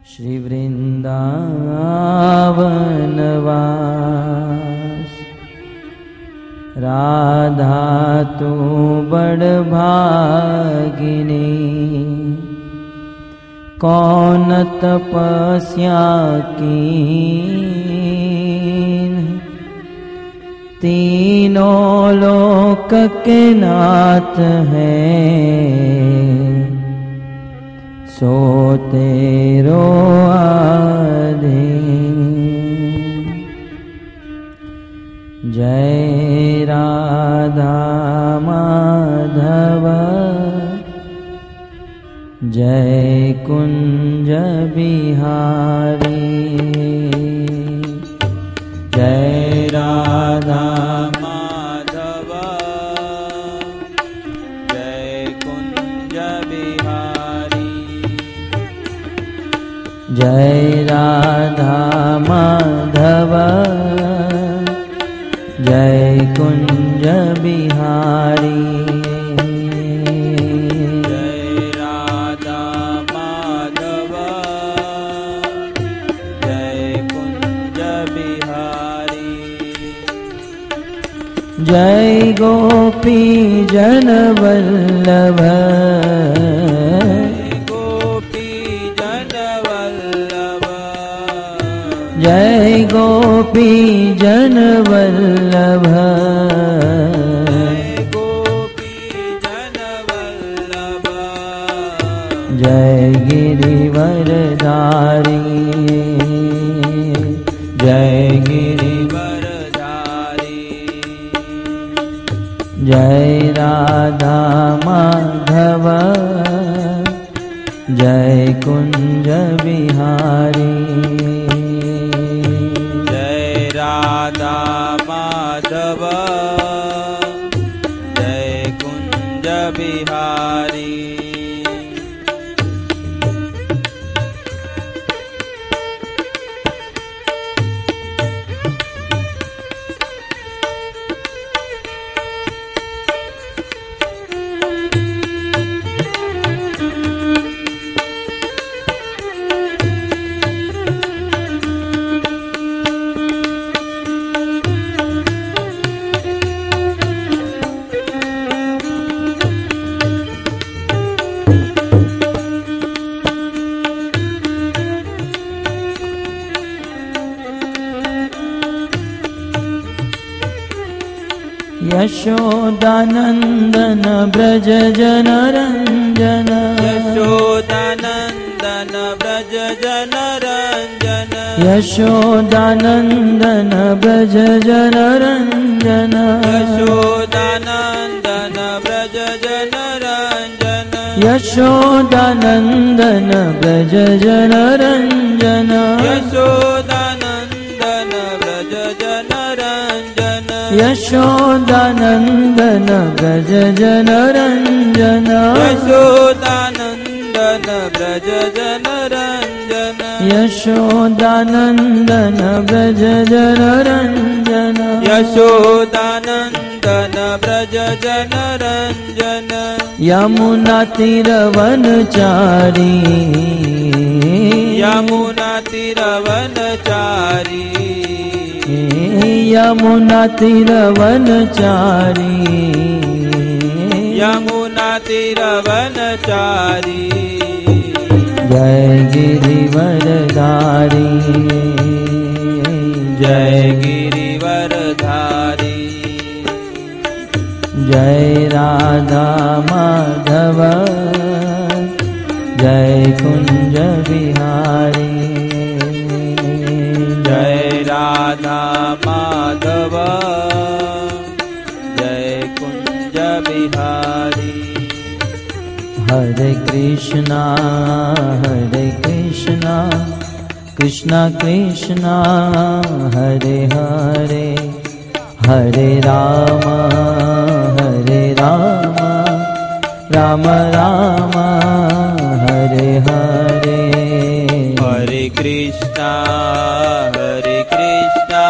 श्री वृंदावनवास। राधा तू बड़ भागिनी, कौन तपस्या कीन, तीनों लोक के नाथ हैं, सो तेरो आधीन। जय राधा माधव, जय कुंज बिहारी। जय राधा माधव, जय कुंज बिहारी। जय राधा माधव, जय कुंज बिहारी। जय गोपी जन वल्लभ, गोपी जन वल्लभ। जय गोपी जन वल्लभ, गोपी जन वल्लभ। जय गिरिवरधारी, जय गिरिवरधारी। जय राधा माधव, जय कुंज बिहारी। जय राधा माधव, जय कुंज बिहारी। यशोदानंदन ब्रज जन रंजन, यशोदानंदन ब्रज जन रंजन। यशोदानंदन ब्रज जन रंजन, यशोदानंदन ब्रज जन रंजन। यशोदानंदन ब्रज जन रंजन, यशोदानंदन ब्रज जन रंजन। यशोदानंदन ब्रज जन रंजन, यशोदानंदन ब्रज जन रंजन। यशोदानंदन ब्रज जन रंजन, यशोदानंदन ब्रज जन रंजन। यमुना तीरवनचारी, यमुना तीरवनचारी। यमुना तीरवनचारी, यमुना तीरवनचारी। जय गिरिवरधारी, जय गिरिवरधारी। जय राधा माधव, जय कुंज बिहारी। जय राधा माधव, जय कुंज बिहारी। हरे कृष्णा कृष्णा कृष्णा हरे हरे, हरे राम राम राम हरे हरे। हरे कृष्णा कृष्णा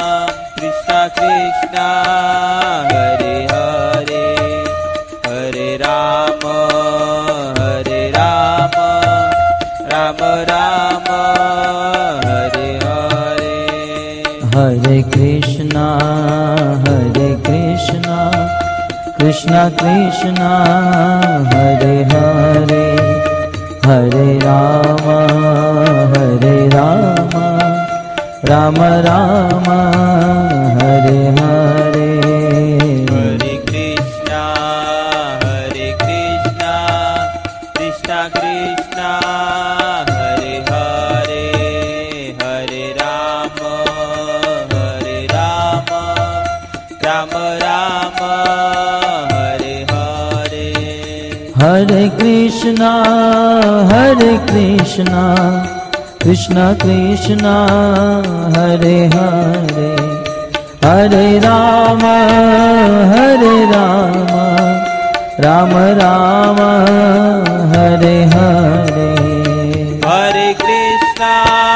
कृष्णा हरे हरे, हरे राम राम राम हरे हरे हरे कृष्णा कृष्णा कृष्णा हरे हरे हरे राम राम राम हरे हरे हरे कृष्णा कृष्णा कृष्णा हरे हरे हरे राम राम राम हरे हरे हरे कृष्णा कृष्णा कृष्णा हरे हरे हरे राम राम राम हरे हरे हरे कृष्णा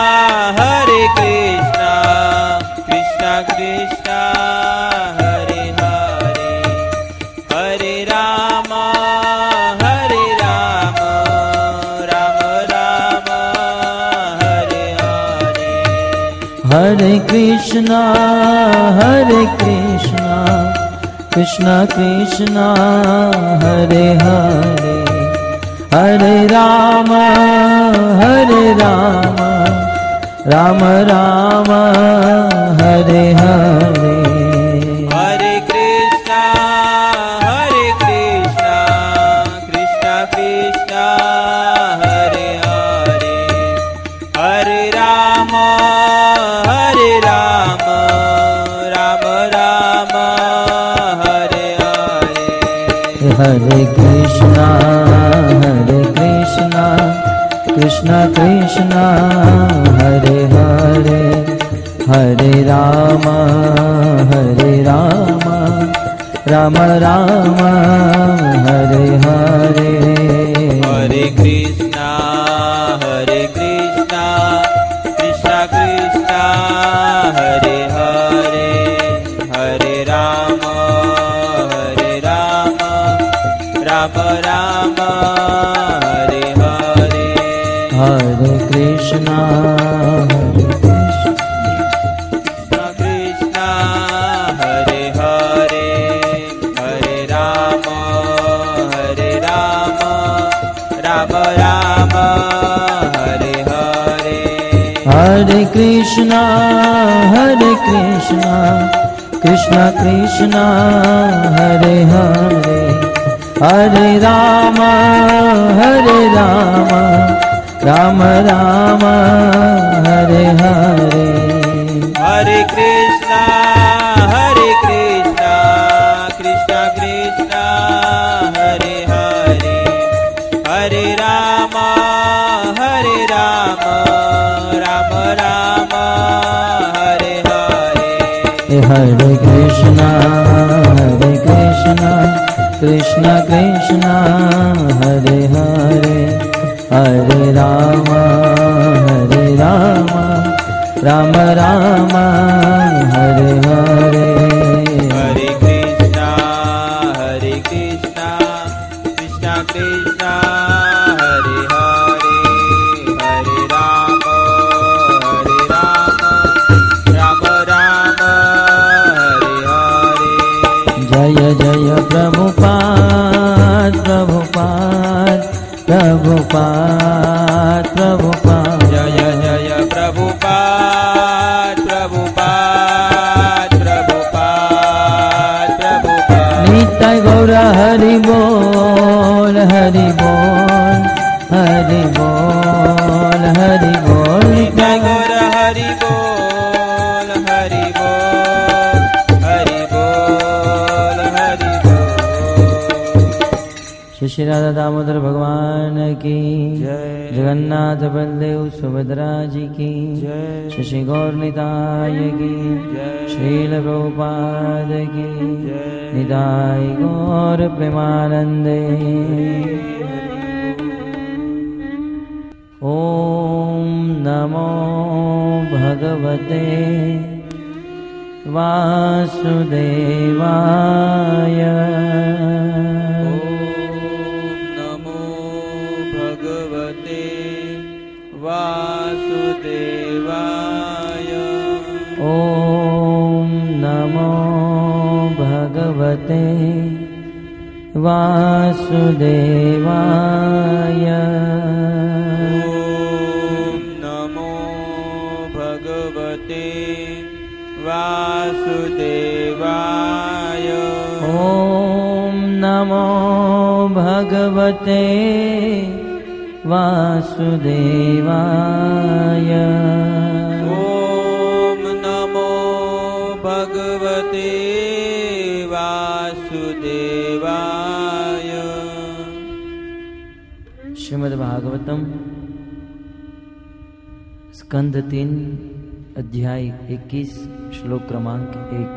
कृष्णा कृष्णा हरे हरे हरे राम राम राम हरे हरे हरे कृष्णा कृष्णा कृष्णा हरे हरे हरे राम राम राम हरे हरे हरे कृष्णा कृष्णा कृष्णा हरे हरे हरे राम राम राम हरे हरे हरे कृष्णा कृष्णा कृष्णा हरे हरे हरे राम राम राम हरे हरे हरे कृष्णा कृष्णा कृष्णा हरे हरे हरे राम राम हरे हरे हरे कृष्णा कृष्णा हरे हरे हरे राम राम हरे हरे हरे कृष्णा कृष्णा कृष्णा हरे हरे हरे राम राम राम हरे हरे हरे कृष्णा कृष्णा कृष्णा हरे हरे हरे राम राम राम हरे हरे हरे कृष्णा कृष्णा कृष्णा हरे हरे हरे राम राम राम हरे हरे हरे कृष्णा कृष्णा कृष्णा हरे हरे हरे राम राम हरे हरे जय जय प्रभुपाद जय जय प्रभुपाद नित्य गौर हरि बोल हरि बोल हरि बोल हरि बोल नित्य गौर हरि बोल हरि बोल हरि बोल हरि बोल श्री राधा दामोदर भगवान की जय जगन्नाथ बलदेव सुभद्रा जी की जय श्री गौर निताय की जय श्रील प्रभुपाद की जय निताय गौर प्रेमानंदे ओम नमो भगवते वासुदेवाय नमो भगवते वासुदेवाय। ॐ नमो भगवते वासुदेवाय। ॐ नमो भगवते वासुदेवाय। ॐ नमो भगवते वासुदेवाय। ॐ नमो भगवते वासुदेवाय। श्रीमद् भागवतम स्कंद 3 अध्याय 21 श्लोक क्रमांक 1।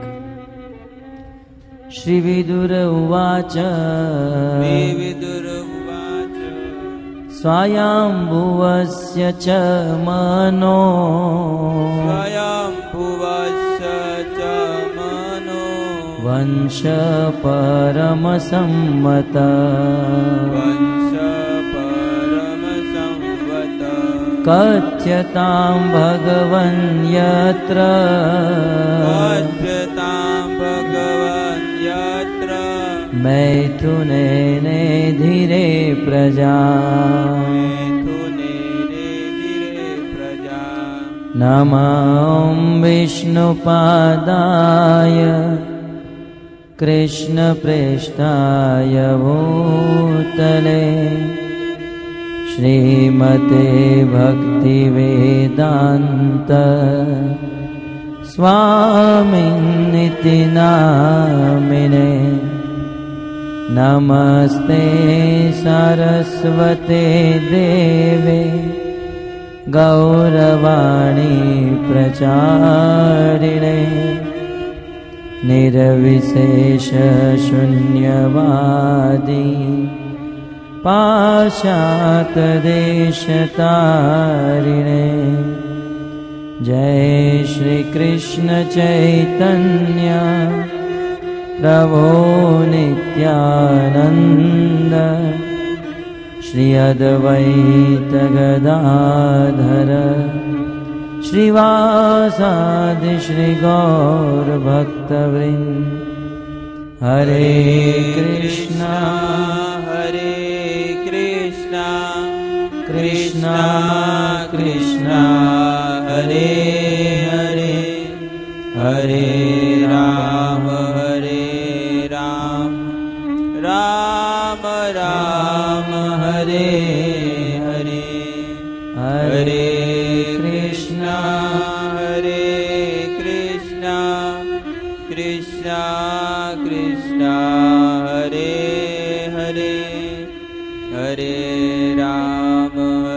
श्री विदुर उवाच विदुर उवाच स्वायम्भुवस्य च मनो स्वयंभुवस्य च मनो वंश परमसम्मत वंश परमसंवत कथ्यतां भगवन् यत्र कथ्यतां भगवन् यत्र मैथुनेने धीरे प्रजा मैथुनेने गिरे प्रजा। नमः विष्णुपादाय कृष्णप्रेष्ठाय भूतले श्रीमते भक्तिवेदान्त स्वामिनिति नामिने। नमस्ते सरस्वते देवे गौरवाणी प्रचारिणे निर्विशेष शून्यवादी पाश्चात्यदेशतारिणे। जय श्री कृष्ण चैतन्य प्रभो नित्यानंद श्री अद्वैत गदाधर श्रीवासादि श्री गौर भक्तवृंद। हरे कृष्णा हरे कृष्णा कृष्णा कृष्णा हरे हरे हरे राम हरे राम राम राम हरे हरे हरे कृष्णा हरे कृष्णा कृष्णा कृष्णा हरे हरे हरे राम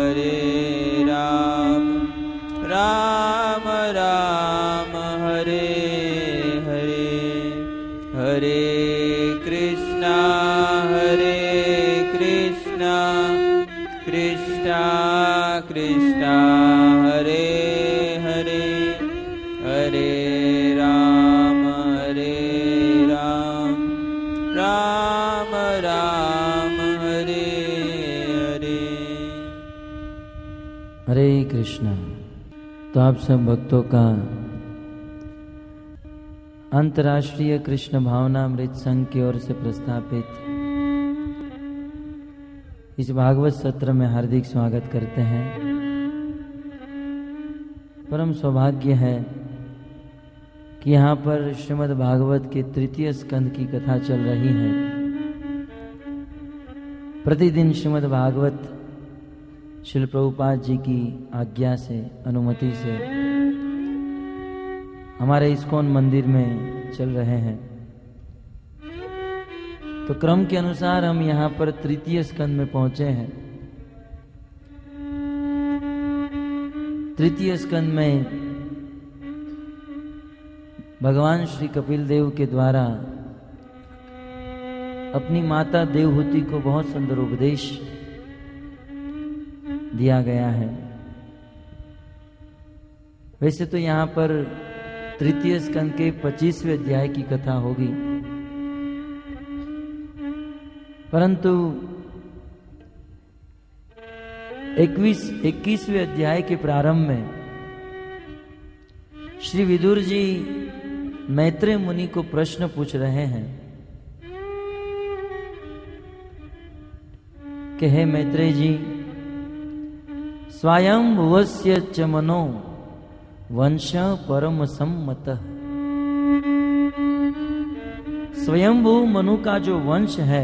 राम राम हरे हरे हरे कृष्णा कृष्णा कृष्णा हरे हरे हरे राम राम राम हरे हरे। हरे कृष्णा। तो आप सब भक्तों का अंतर्राष्ट्रीय कृष्ण भावनामृत संघ की ओर से प्रस्थापित इस भागवत सत्र में हार्दिक स्वागत करते हैं। परम सौभाग्य है कि यहाँ पर श्रीमद् भागवत के 3 स्कंद की कथा चल रही है। प्रतिदिन श्रीमद् भागवत श्रील प्रभुपाद जी की आज्ञा से, अनुमति से हमारे इस्कॉन मंदिर में चल रहे हैं। तो क्रम के अनुसार हम यहाँ पर 3 स्कंद में पहुंचे हैं। 3 स्कंद में भगवान श्री कपिल देव के द्वारा अपनी माता देवहूति को बहुत सुंदर उपदेश दिया गया है। वैसे तो यहाँ पर 3 स्कंद के 25वें अध्याय की कथा होगी, परंतु 21वें अध्याय के प्रारंभ में श्री विदुर जी मैत्रेय मुनि को प्रश्न पूछ रहे हैं कि हे मैत्रेय जी, स्वयंभुवस्य च मनो वंश परम सम्मतः। स्वयंभू मनु का जो वंश है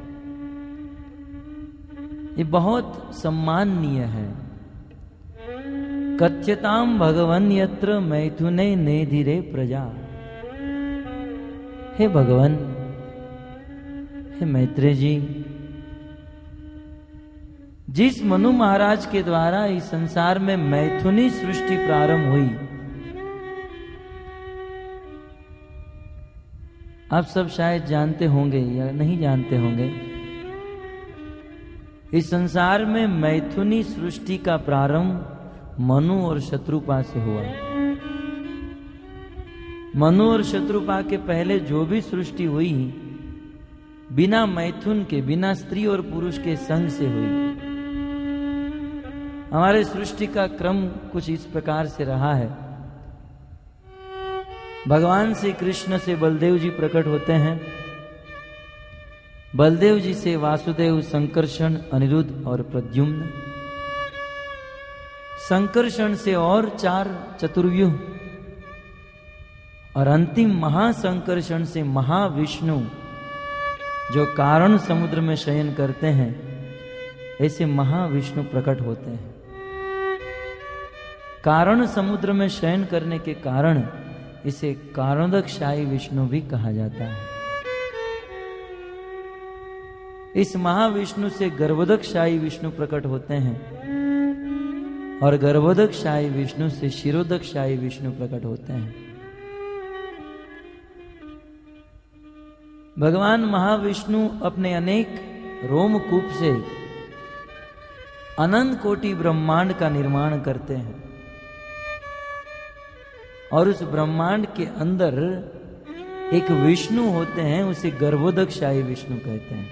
ये बहुत सम्माननीय है। कथ्यताम भगवन यत्र मैथुने नेधिरे प्रजा। हे भगवान, हे मैत्रेय जी, जिस मनु महाराज के द्वारा इस संसार में मैथुनी सृष्टि प्रारंभ हुई, आप सब शायद जानते होंगे या नहीं जानते होंगे, इस संसार में मैथुनी सृष्टि का प्रारंभ मनु और शत्रुपा से हुआ। मनु और शत्रुपा के पहले जो भी सृष्टि हुई बिना मैथुन के, बिना स्त्री और पुरुष के संग से हुई। हमारे सृष्टि का क्रम कुछ इस प्रकार से रहा है। भगवान श्री कृष्ण से बलदेव जी प्रकट होते हैं, बलदेव जी से वासुदेव, संकर्षण, अनिरुद्ध और प्रद्युम्न, संकर्षण से और 4 चतुर्व्यूह, और अंतिम महासंकर्षण से महाविष्णु जो कारण समुद्र में शयन करते हैं, ऐसे महाविष्णु प्रकट होते हैं। कारण समुद्र में शयन करने के कारण इसे कारणोदकशायी विष्णु भी कहा जाता है। इस महाविष्णु से गर्भोदकशायी विष्णु प्रकट होते हैं और गर्भोदकशायी विष्णु से शिरोदकशायी विष्णु प्रकट होते हैं। भगवान महाविष्णु अपने अनेक रोमकूप से अनंत कोटि ब्रह्मांड का निर्माण करते हैं और उस ब्रह्मांड के अंदर एक विष्णु होते हैं, उसे गर्भोदकशायी विष्णु कहते हैं।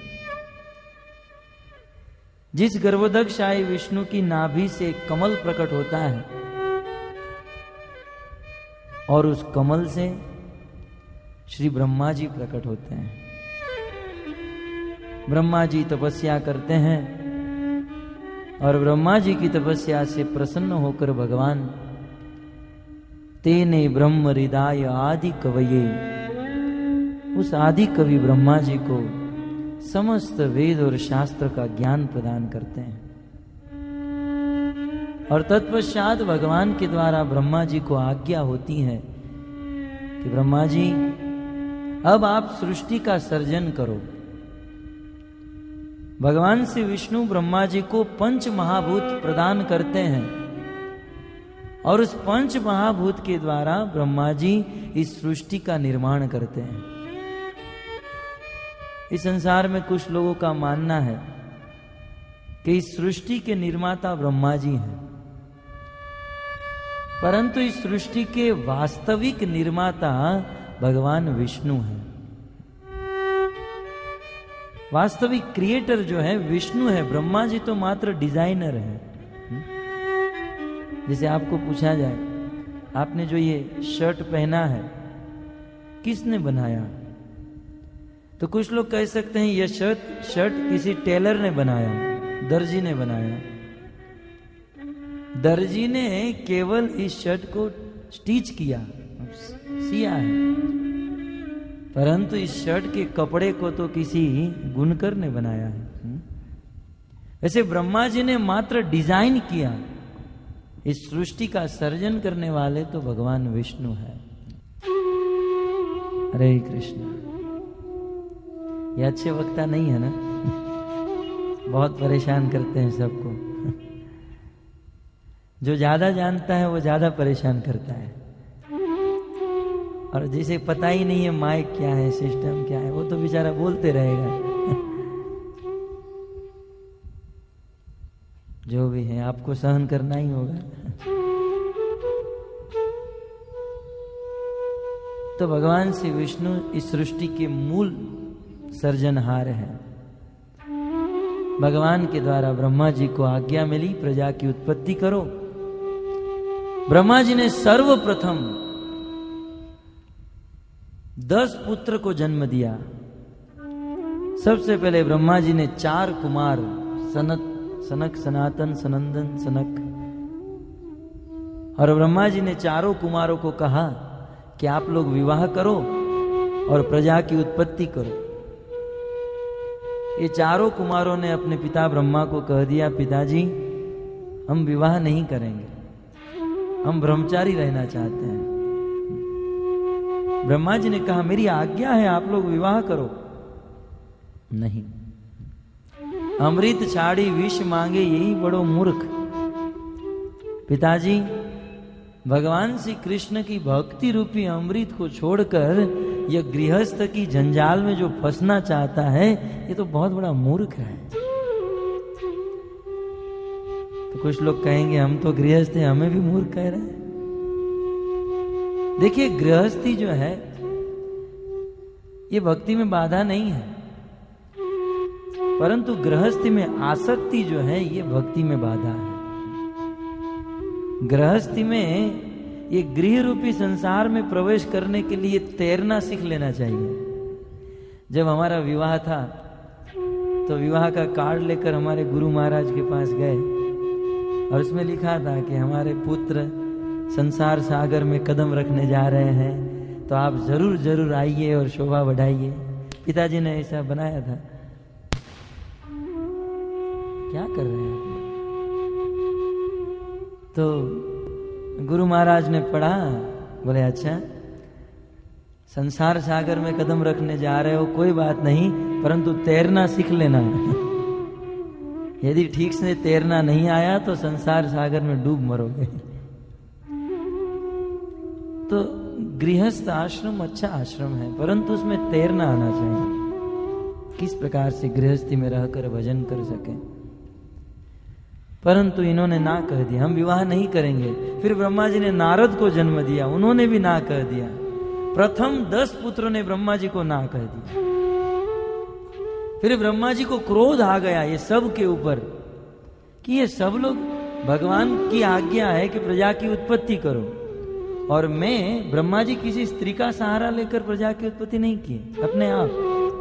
जिस गर्भोदकशायी विष्णु की नाभि से एक कमल प्रकट होता है और उस कमल से श्री ब्रह्मा जी प्रकट होते हैं। ब्रह्मा जी तपस्या करते हैं और ब्रह्मा जी की तपस्या से प्रसन्न होकर भगवान तेने ब्रह्म हृदय आदि कवये, उस आदि कवि ब्रह्मा जी को समस्त वेद और शास्त्र का ज्ञान प्रदान करते हैं। और तत्पश्चात भगवान के द्वारा ब्रह्मा जी को आज्ञा होती है कि ब्रह्मा जी अब आप सृष्टि का सर्जन करो। भगवान श्री विष्णु ब्रह्मा जी को 5 महाभूत प्रदान करते हैं और उस 5 महाभूत के द्वारा ब्रह्मा जी इस सृष्टि का निर्माण करते हैं। इस संसार में कुछ लोगों का मानना है कि इस सृष्टि के निर्माता ब्रह्मा जी हैं, परंतु इस सृष्टि के वास्तविक निर्माता भगवान विष्णु हैं। वास्तविक क्रिएटर जो है विष्णु है, ब्रह्मा जी तो मात्र डिजाइनर है। जैसे आपको पूछा जाए, आपने जो ये शर्ट पहना है किसने बनाया, तो कुछ लोग कह सकते हैं यह शर्ट किसी टेलर ने बनाया, दर्जी ने बनाया। दर्जी ने केवल इस शर्ट को स्टिच किया, सिया है, परंतु इस शर्ट के कपड़े को तो किसी बुनकर ने बनाया है। ऐसे ब्रह्मा जी ने मात्र डिजाइन किया, इस सृष्टि का सर्जन करने वाले तो भगवान विष्णु है। हरे कृष्ण। ये अच्छे वक्ता नहीं है ना, बहुत परेशान करते हैं सबको। जो ज्यादा जानता है वो ज्यादा परेशान करता है, और जिसे पता ही नहीं है माइक क्या है, सिस्टम क्या है, वो तो बेचारा बोलते रहेगा। जो भी है आपको सहन करना ही होगा। तो भगवान श्री विष्णु इस सृष्टि के मूल सर्जनहार है। भगवान के द्वारा ब्रह्मा जी को आज्ञा मिली प्रजा की उत्पत्ति करो। ब्रह्मा जी ने सर्वप्रथम 10 पुत्र को जन्म दिया। सबसे पहले ब्रह्मा जी ने 4 कुमार सनक, सनातन, सनंदन, सनक, और ब्रह्मा जी ने चारों कुमारों को कहा कि आप लोग विवाह करो और प्रजा की उत्पत्ति करो। ये चारों कुमारों ने अपने पिता ब्रह्मा को कह दिया, पिताजी हम विवाह नहीं करेंगे, हम ब्रह्मचारी रहना चाहते हैं। ब्रह्मा जी ने कहा मेरी आज्ञा है, आप लोग विवाह करो। नहीं, अमृत छाड़ी विष मांगे यही बड़ो मूर्ख। पिताजी, भगवान श्री कृष्ण की भक्ति रूपी अमृत को छोड़कर यह गृहस्थ की जंजाल में जो फंसना चाहता है, ये तो बहुत बड़ा मूर्ख है। तो कुछ लोग कहेंगे हम तो गृहस्थ हैं, हमें भी मूर्ख कह रहे हैं। देखिए, गृहस्थी जो है ये भक्ति में बाधा नहीं है, परंतु गृहस्थी में आसक्ति जो है ये भक्ति में बाधा है। गृहस्थी में ये गृह रूपी संसार में प्रवेश करने के लिए तैरना सीख लेना चाहिए। जब हमारा विवाह था तो विवाह का कार्ड लेकर हमारे गुरु महाराज के पास गए और उसमें लिखा था कि हमारे पुत्र संसार सागर में कदम रखने जा रहे हैं, तो आप जरूर जरूर आइए और शोभा बढ़ाइए। पिताजी ने ऐसा बनाया था। क्या कर रहे हैं? तो गुरु महाराज ने पढ़ा, बोले अच्छा संसार सागर में कदम रखने जा रहे हो, कोई बात नहीं, परंतु तैरना सीख लेना। यदि ठीक से तैरना नहीं आया तो संसार सागर में डूब मरोगे। तो गृहस्थ आश्रम अच्छा आश्रम है, परंतु उसमें तैरना आना चाहिए, किस प्रकार से गृहस्थी में रहकर भजन कर सके। परंतु इन्होंने ना कह दिया, हम विवाह नहीं करेंगे। फिर ब्रह्मा जी ने नारद को जन्म दिया, उन्होंने भी ना कह दिया। प्रथम 10 पुत्रों ने ब्रह्मा जी को ना कह दिया। फिर ब्रह्मा जी को क्रोध आ गया ये सब के ऊपर कि ये सब लोग, भगवान की आज्ञा है कि प्रजा की उत्पत्ति करो, और मैं ब्रह्मा जी किसी स्त्री का सहारा लेकर प्रजा की उत्पत्ति नहीं की, अपने आप।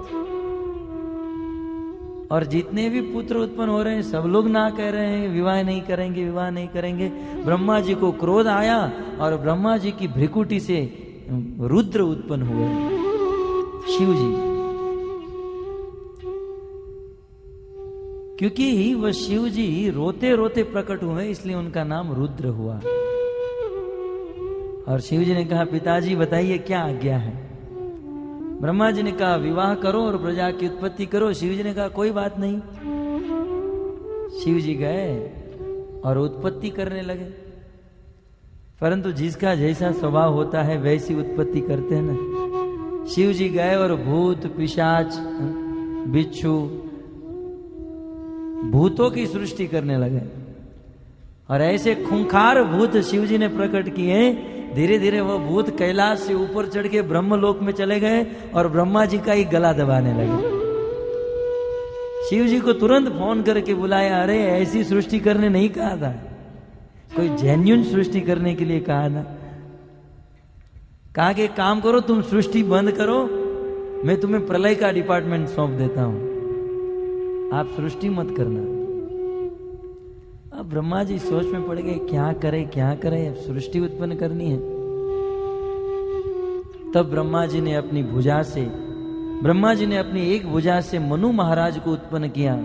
और जितने भी पुत्र उत्पन्न हो रहे हैं सब लोग ना कह रहे हैं विवाह नहीं करेंगे, विवाह नहीं करेंगे। ब्रह्मा जी को क्रोध आया और ब्रह्मा जी की भ्रिकुटी से रुद्र उत्पन्न हुए, शिव जी। क्योंकि वह शिव जी रोते रोते प्रकट हुए, इसलिए उनका नाम रुद्र हुआ। और शिव जी ने कहा पिताजी बताइए क्या आज्ञा है। ब्रह्मा जी ने कहा विवाह करो और प्रजा की उत्पत्ति करो। शिव जी ने कहा कोई बात नहीं। शिव जी गए और उत्पत्ति करने लगे, परंतु जिसका जैसा स्वभाव होता है वैसी उत्पत्ति करते हैं ना। शिव जी गए और भूत, पिशाच, बिच्छू, भूतों की सृष्टि करने लगे, और ऐसे खूंखार भूत शिव जी ने प्रकट किए। धीरे धीरे वह भूत कैलाश से ऊपर चढ़ के ब्रह्मलोक में चले गए और ब्रह्मा जी का ही गला दबाने लगे। शिव जी को तुरंत फोन करके बुलाया, अरे ऐसी सृष्टि करने नहीं कहा था, कोई जेन्युइन सृष्टि करने के लिए कहा था। कहा कि काम करो, तुम सृष्टि बंद करो, मैं तुम्हें प्रलय का डिपार्टमेंट सौंप देता हूं, आप सृष्टि मत करना। अब ब्रह्मा जी सोच में पड़ गए क्या करे क्या करे, अब सृष्टि उत्पन्न करनी है। तब ब्रह्मा जी ने अपनी भुजा से, ब्रह्मा जी ने अपनी एक भुजा से मनु महाराज को उत्पन्न किया,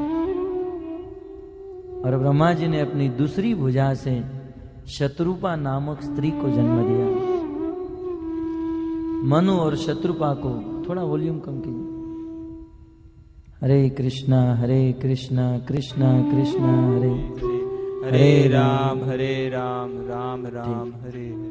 और ब्रह्मा जी ने अपनी दूसरी भुजा से शत्रुपा नामक स्त्री को जन्म दिया। मनु और शत्रुपा को, थोड़ा वॉल्यूम कम कीजिए। हरे कृष्णा कृष्णा कृष्णा हरे हरे राम राम राम हरे हरे।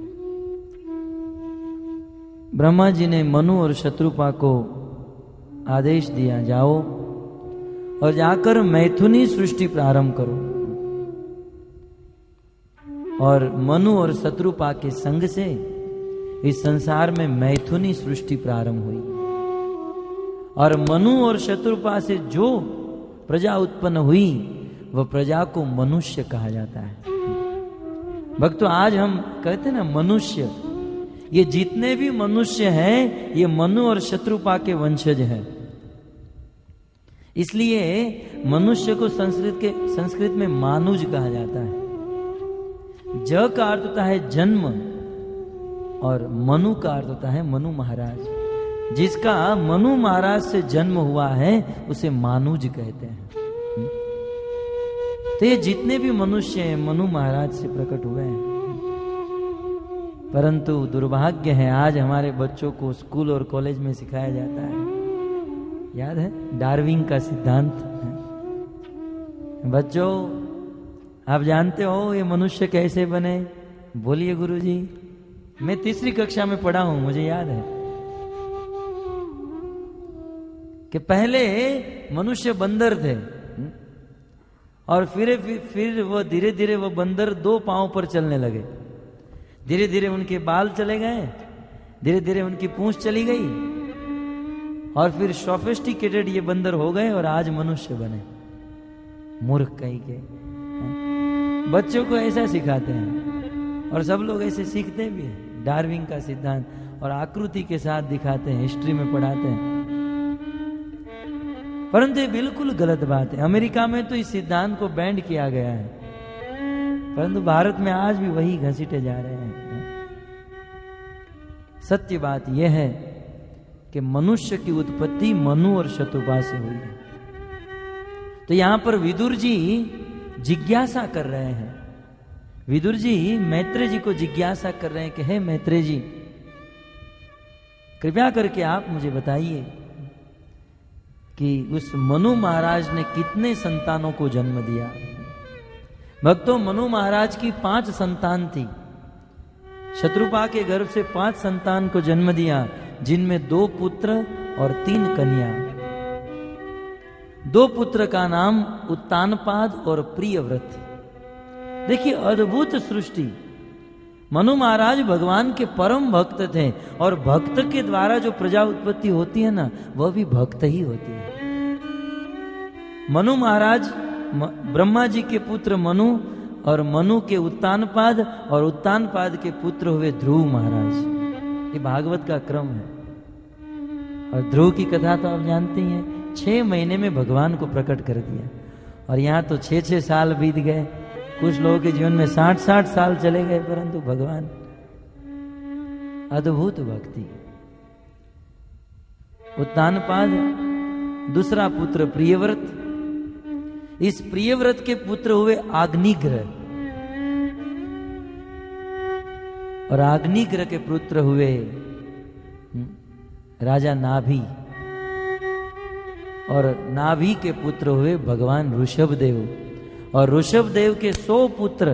ब्रह्मा जी ने मनु और शत्रुपा को आदेश दिया, जाओ और जाकर मैथुनी सृष्टि प्रारंभ करो। और मनु और शत्रुपा के संग से इस संसार में मैथुनी सृष्टि प्रारंभ हुई। और मनु और शत्रुपा से जो प्रजा उत्पन्न हुई, वह प्रजा को मनुष्य कहा जाता है। भक्तों, आज हम कहते हैं ना मनुष्य, ये जितने भी मनुष्य हैं ये मनु और शत्रुपा के वंशज हैं। इसलिए मनुष्य को संस्कृत में मानुज कहा जाता है। ज का अर्थ होता है जन्म और मनु का अर्थ होता है मनु महाराज। जिसका मनु महाराज से जन्म हुआ है उसे मानुज कहते हैं। तो ये जितने भी मनुष्य हैं मनु महाराज से प्रकट हुए हैं। परंतु दुर्भाग्य है, आज हमारे बच्चों को स्कूल और कॉलेज में सिखाया जाता है, याद है, डार्विन का सिद्धांत। बच्चों, आप जानते हो ये मनुष्य कैसे बने? बोलिए गुरुजी। मैं 3री कक्षा में पढ़ा हूं, मुझे याद है कि पहले मनुष्य बंदर थे और फिर वो धीरे धीरे वो बंदर 2 पांव पर चलने लगे। धीरे धीरे उनके बाल चले गए, धीरे धीरे उनकी पूंछ चली गई और फिर सोफिस्टिकेटेड ये बंदर हो गए और आज मनुष्य बने। मूर्ख कहीं के। बच्चों को ऐसा सिखाते हैं और सब लोग ऐसे सीखते भी हैं, डार्विन का सिद्धांत, और आकृति के साथ दिखाते हैं, हिस्ट्री में पढ़ाते हैं। परंतु ये बिल्कुल गलत बात है। अमेरिका में तो इस सिद्धांत को बैंड किया गया है, परंतु भारत में आज भी वही घसीटे जा रहे हैं। सत्य बात यह है कि मनुष्य की उत्पत्ति मनु और शत्रुपा से हुई है। तो यहां पर विदुर जी जिज्ञासा कर रहे हैं। विदुर जी मैत्रेय जी को जिज्ञासा कर रहे हैं कि हे मैत्रेय जी, कृपया करके आप मुझे बताइए कि उस मनु महाराज ने कितने संतानों को जन्म दिया। भक्तों, मनु महाराज की 5 संतान थी। शत्रुपा के गर्भ से 5 संतान को जन्म दिया, जिनमें 2 पुत्र और 3 कन्या। 2 पुत्र का नाम उत्तानपाद और प्रियव्रत। देखिए, अद्भुत सृष्टि। मनु महाराज भगवान के परम भक्त थे और भक्त के द्वारा जो प्रजा उत्पत्ति होती है ना, वह भी भक्त ही होती है। मनु महाराज ब्रह्मा जी के पुत्र मनु और मनु के उत्तानपाद और उत्तानपाद के पुत्र हुए ध्रुव महाराज। ये भागवत का क्रम है। और ध्रुव की कथा तो आप जानते ही हैं, 6 महीने में भगवान को प्रकट कर दिया। और यहाँ तो 6-6 साल बीत गए। कुछ लोगों के जीवन में 60-60 साल चले गए, परंतु भगवान, अद्भुत भक्ति। उत्तानपाद, दूसरा पुत्र प्रियव्रत। इस प्रियव्रत के पुत्र हुए अग्निग्रह और अग्निग्रह के पुत्र हुए राजा नाभि और नाभि के पुत्र हुए भगवान ऋषभदेव। और ऋषभदेव के 100 पुत्र,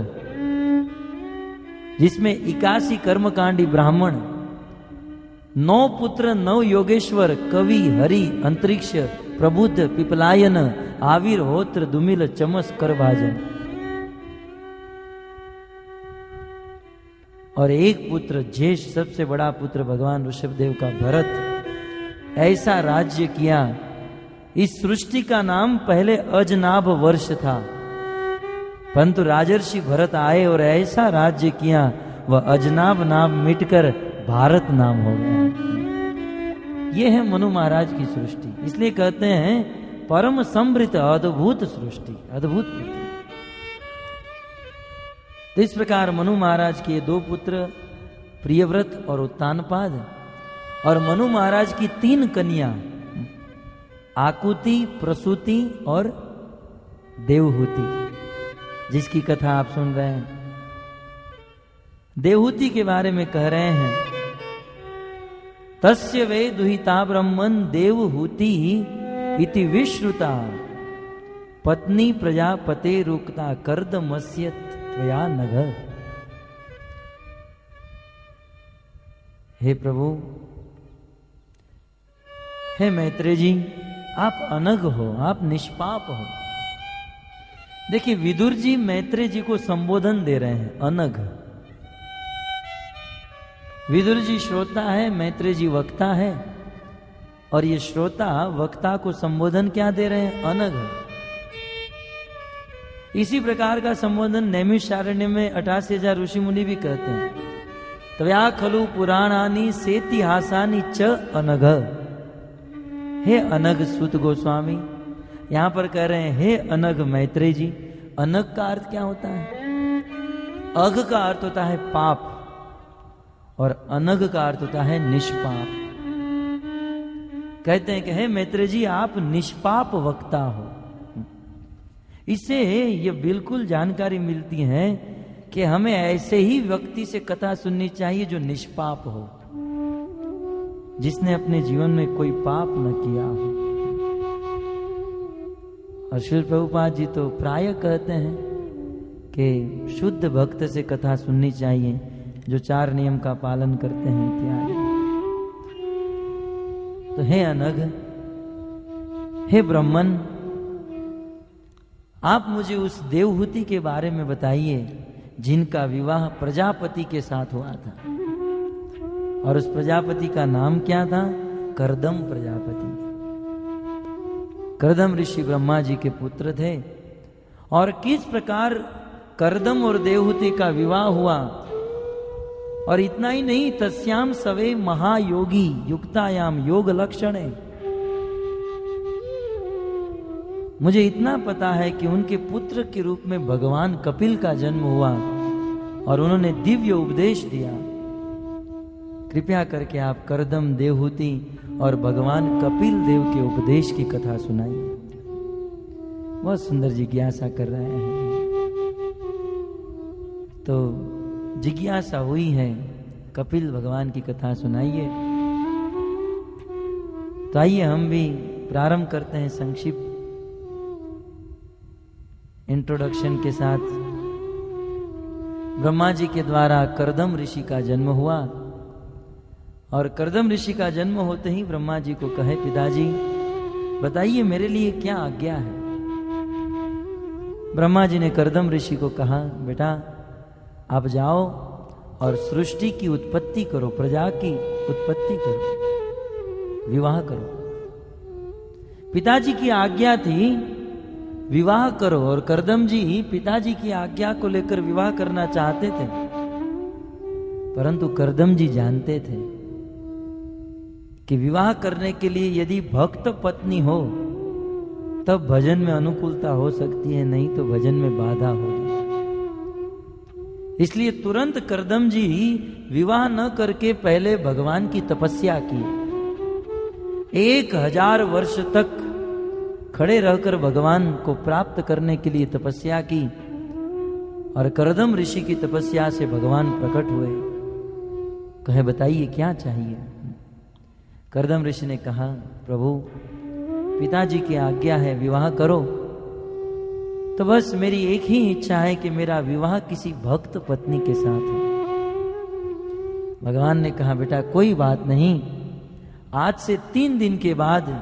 जिसमें 81 कर्मकांडी ब्राह्मण, 9 पुत्र, 9 योगेश्वर, कवि, हरि, अंतरिक्ष, प्रबुद्ध, पिपलायन, आविर, होत्र, दुमिल, चमस, करभाजन। और 1 पुत्र, ज्येष्ठ सबसे बड़ा पुत्र भगवान ऋषभदेव का भरत। ऐसा राज्य किया। इस सृष्टि का नाम पहले अजनाभ वर्ष था, परंतु राजर्षि भरत आए और ऐसा राज्य किया, वह अजनाभ नाम मिटकर भारत नाम हो गया। यह है मनु महाराज की सृष्टि। इसलिए कहते हैं परम समृद्ध अद्भुत सृष्टि, अद्भुत पुत्र। तो इस प्रकार मनु महाराज के 2 पुत्र प्रियव्रत और उत्तानपाद, और मनु महाराज की 3 कन्या, आकुति, प्रसूति और देवहूति, जिसकी कथा आप सुन रहे हैं। देवहूति के बारे में कह रहे हैं, तस्य वे दुहिता ब्रह्मन देवहूति इति विश्रुता पत्नी प्रजापते रुक्ता कर्दमस्य त्वया नघ। हे प्रभु, हे मैत्रेय जी, आप अनघ हो, आप निष्पाप हो। देखिए, विदुर जी मैत्रेय जी को संबोधन दे रहे हैं, अनघ। विदुर जी श्रोता है, मैत्रेय जी वक्ता है, और ये श्रोता वक्ता को संबोधन क्या दे रहे हैं? अनघ। इसी प्रकार का संबोधन नैमिषारण्य में 88,000 ऋषि मुनि भी कहते हैं। त्वया खलु पुराणानि सेतिहासानि च अनघ। हे अनघ सुत गोस्वामी, यहां पर कह रहे हैं हे अनघ मैत्रेय जी। अनघ का अर्थ क्या होता है? अघ का अर्थ होता है पाप और अनघ का अर्थ होता है निष्पाप। कहते हैं कि हे मैत्रेय जी, आप निष्पाप वक्ता हो। इससे ये बिल्कुल जानकारी मिलती है कि हमें ऐसे ही व्यक्ति से कथा सुननी चाहिए जो निष्पाप हो, जिसने अपने जीवन में कोई पाप न किया हो। और श्री प्रभुपाद जी तो प्राय कहते हैं कि शुद्ध भक्त से कथा सुननी चाहिए, जो 4 नियम का पालन करते हैं इत्यादि। तो हे अनघ, हे ब्रह्मन, आप मुझे उस देवहूति के बारे में बताइए जिनका विवाह प्रजापति के साथ हुआ था। और उस प्रजापति का नाम क्या था? कर्दम प्रजापति। कर्दम ऋषि ब्रह्मा जी के पुत्र थे। और किस प्रकार कर्दम और देवहूति का विवाह हुआ, और इतना ही नहीं, तस्याम सवे महायोगी युक्तायाम योग लक्षणे। मुझे इतना पता है कि उनके पुत्र के रूप में भगवान कपिल का जन्म हुआ और उन्होंने दिव्य उपदेश दिया। कृपया करके आप कर्दम, देवहूति और भगवान कपिल देव के उपदेश की कथा सुनाइए। बहुत सुंदर जिज्ञासा कर रहे हैं। तो जिज्ञासा हुई है, कपिल भगवान की कथा सुनाइए। तो आइए हम भी प्रारंभ करते हैं संक्षिप्त इंट्रोडक्शन के साथ। ब्रह्मा जी के द्वारा कर्दम ऋषि का जन्म हुआ, और कर्दम ऋषि का जन्म होते ही ब्रह्मा जी को कहे, पिताजी बताइए मेरे लिए क्या आज्ञा है। ब्रह्मा जी ने कर्दम ऋषि को कहा, बेटा आप जाओ और सृष्टि की उत्पत्ति करो, प्रजा की उत्पत्ति करो, विवाह करो। पिताजी की आज्ञा थी विवाह करो, और कर्दम जी पिताजी की आज्ञा को लेकर विवाह करना चाहते थे। परंतु कर्दम जी जानते थे कि विवाह करने के लिए यदि भक्त पत्नी हो तब भजन में अनुकूलता हो सकती है, नहीं तो भजन में बाधा होगी। इसलिए तुरंत कर्दम जी विवाह न करके पहले भगवान की तपस्या की। 1000 वर्ष तक खड़े रहकर भगवान को प्राप्त करने के लिए तपस्या की, और कर्दम ऋषि की तपस्या से भगवान प्रकट हुए। कहे बताइए क्या चाहिए। कर्दम ऋषि ने कहा, प्रभु पिताजी की आज्ञा है विवाह करो, तो बस मेरी एक ही इच्छा है कि मेरा विवाह किसी भक्त पत्नी के साथ हो। भगवान ने कहा, बेटा कोई बात नहीं, आज से 3 दिन के बाद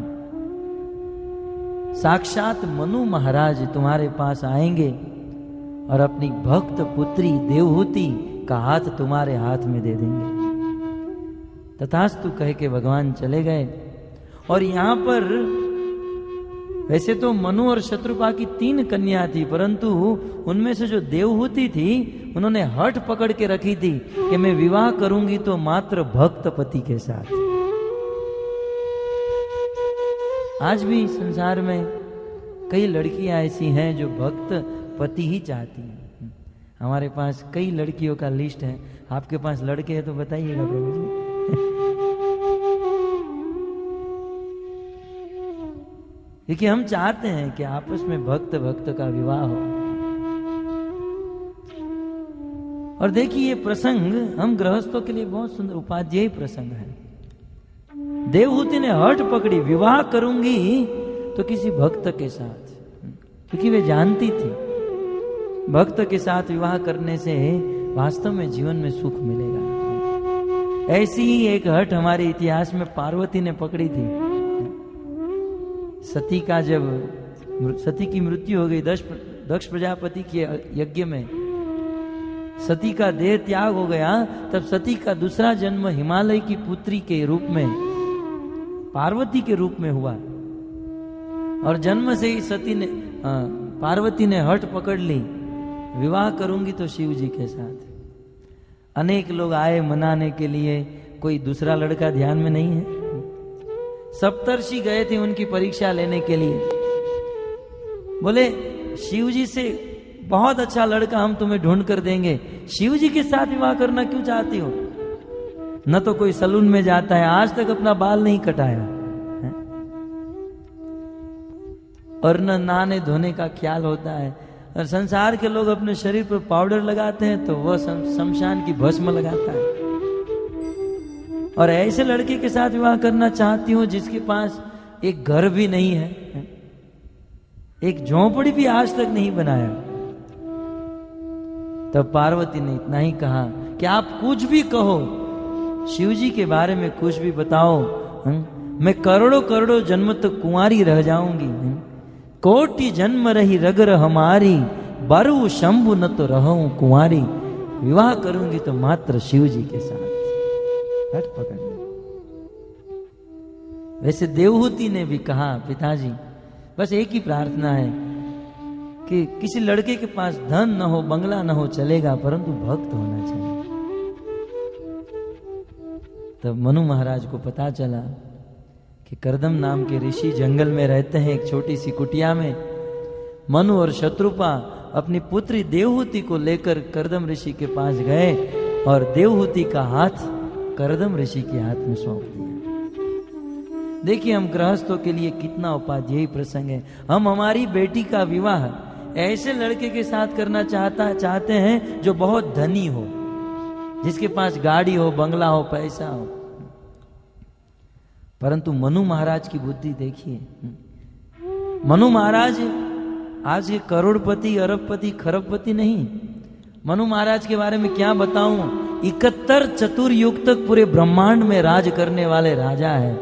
साक्षात मनु महाराज तुम्हारे पास आएंगे और अपनी भक्त पुत्री देवहूति का हाथ तुम्हारे हाथ में दे देंगे। तथास्तु कह के भगवान चले गए। और यहां पर वैसे तो मनु और शत्रुपा की 3 कन्या थी, परंतु उनमें से जो देवहूति थी उन्होंने हठ पकड़ के रखी थी कि मैं विवाह करूंगी तो मात्र भक्त पति के साथ। आज भी संसार में कई लड़कियां ऐसी हैं जो भक्त पति ही चाहती हैं। हमारे पास कई लड़कियों का लिस्ट है। आपके पास लड़के हैं तो बताइएगा प्रभु जी। देखिए हम चाहते हैं कि आपस में भक्त भक्त का विवाह हो। और देखिए ये प्रसंग हम गृहस्थों के लिए बहुत सुंदर उपाध्यायी प्रसंग है। देवहूति ने हठ पकड़ी, विवाह करूंगी तो किसी भक्त के साथ, क्योंकि वे जानती थी भक्त के साथ विवाह करने से वास्तव में जीवन में सुख मिलेगा। ऐसी ही एक हठ हमारे इतिहास में पार्वती ने पकड़ी थी। सती का जब सती की मृत्यु हो गई दक्ष प्रजापति के यज्ञ में, सती का देह त्याग हो गया, तब सती का दूसरा जन्म हिमालय की पुत्री के रूप में पार्वती के रूप में हुआ। और जन्म से ही सती ने पार्वती ने हट पकड़ ली, विवाह करूंगी तो शिव जी के साथ। अनेक लोग आए मनाने के लिए, कोई दूसरा लड़का ध्यान में नहीं है। सप्तर्षि गए थे उनकी परीक्षा लेने के लिए, बोले शिव जी से बहुत अच्छा लड़का हम तुम्हें ढूंढ कर देंगे, शिव जी के साथ विवाह करना क्यों चाहती हो? न तो कोई सलून में जाता है, आज तक अपना बाल नहीं कटाया है? और न नहाने धोने का ख्याल होता है। और संसार के लोग अपने शरीर पर पाउडर लगाते हैं तो वह शमशान की भस्म लगाता है। और ऐसे लड़के के साथ विवाह करना चाहती हूं जिसके पास एक घर भी नहीं है, एक झोंपड़ी भी आज तक नहीं बनाया। तब पार्वती ने इतना ही कहा कि आप कुछ भी कहो, शिव जी के बारे में कुछ भी बताओ, मैं करोड़ों करोड़ों जन्म तक कुंवारी रह जाऊंगी। कोटि जन्म रही रगर हमारी, बरु शंभु न तो रहूं कुंवारी। विवाह करूंगी तो मात्र शिव जी के साथ। हट पकड़। वैसे देवहूति ने भी कहा, पिताजी बस एक ही प्रार्थना है कि किसी लड़के के पास धन न हो, बंगला न हो चलेगा, परंतु भक्त होना चाहिए। तब मनु महाराज को पता चला कि करदम नाम के ऋषि जंगल में रहते हैं, एक छोटी सी कुटिया में। मनु और शत्रुपा अपनी पुत्री देवहूति को लेकर करदम ऋषि के पास गए और देवहूति का हाथ करदम ऋषि के हाथ में सौंप दिया। देखिए हम गृहस्थों के लिए कितना उपाध्यायी प्रसंग है। हम हमारी बेटी का विवाह ऐसे लड़के के साथ करना चाहते हैं जो बहुत धनी हो, जिसके पास गाड़ी हो, बंगला हो, पैसा हो। परंतु मनु महाराज की बुद्धि देखिए। मनु महाराज आज के करोड़पति, अरबपति, खरबपति नहीं। मनु महाराज के बारे में क्या बताऊं, 71 चतुर्युग तक पूरे ब्रह्मांड में राज करने वाले राजा है।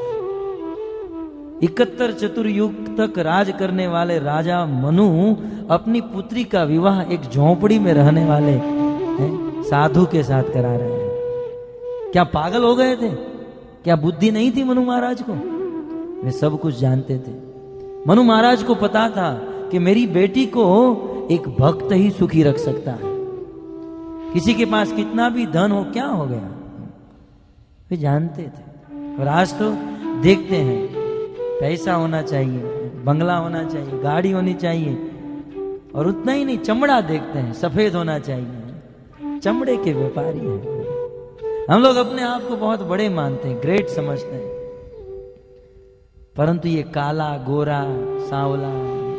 71 चतुर्युग तक राज करने वाले राजा मनु अपनी पुत्री का विवाह एक झोंपड़ी में रहने वाले साधु के साथ करा रहे हैं। क्या पागल हो गए थे? क्या बुद्धि नहीं थी मनु महाराज को? वे सब कुछ जानते थे। मनु महाराज को पता था कि मेरी बेटी को एक भक्त ही सुखी रख सकता है। किसी के पास कितना भी धन हो, क्या हो गया, वे जानते थे। और आज तो देखते हैं, पैसा होना चाहिए, बंगला होना चाहिए, गाड़ी होनी चाहिए, और उतना ही नहीं, चमड़ा देखते हैं, सफेद होना चाहिए। चमड़े के व्यापारी हैं हम लोग। अपने आप को बहुत बड़े मानते हैं, ग्रेट समझते हैं, परंतु ये काला, गोरा, सांवला,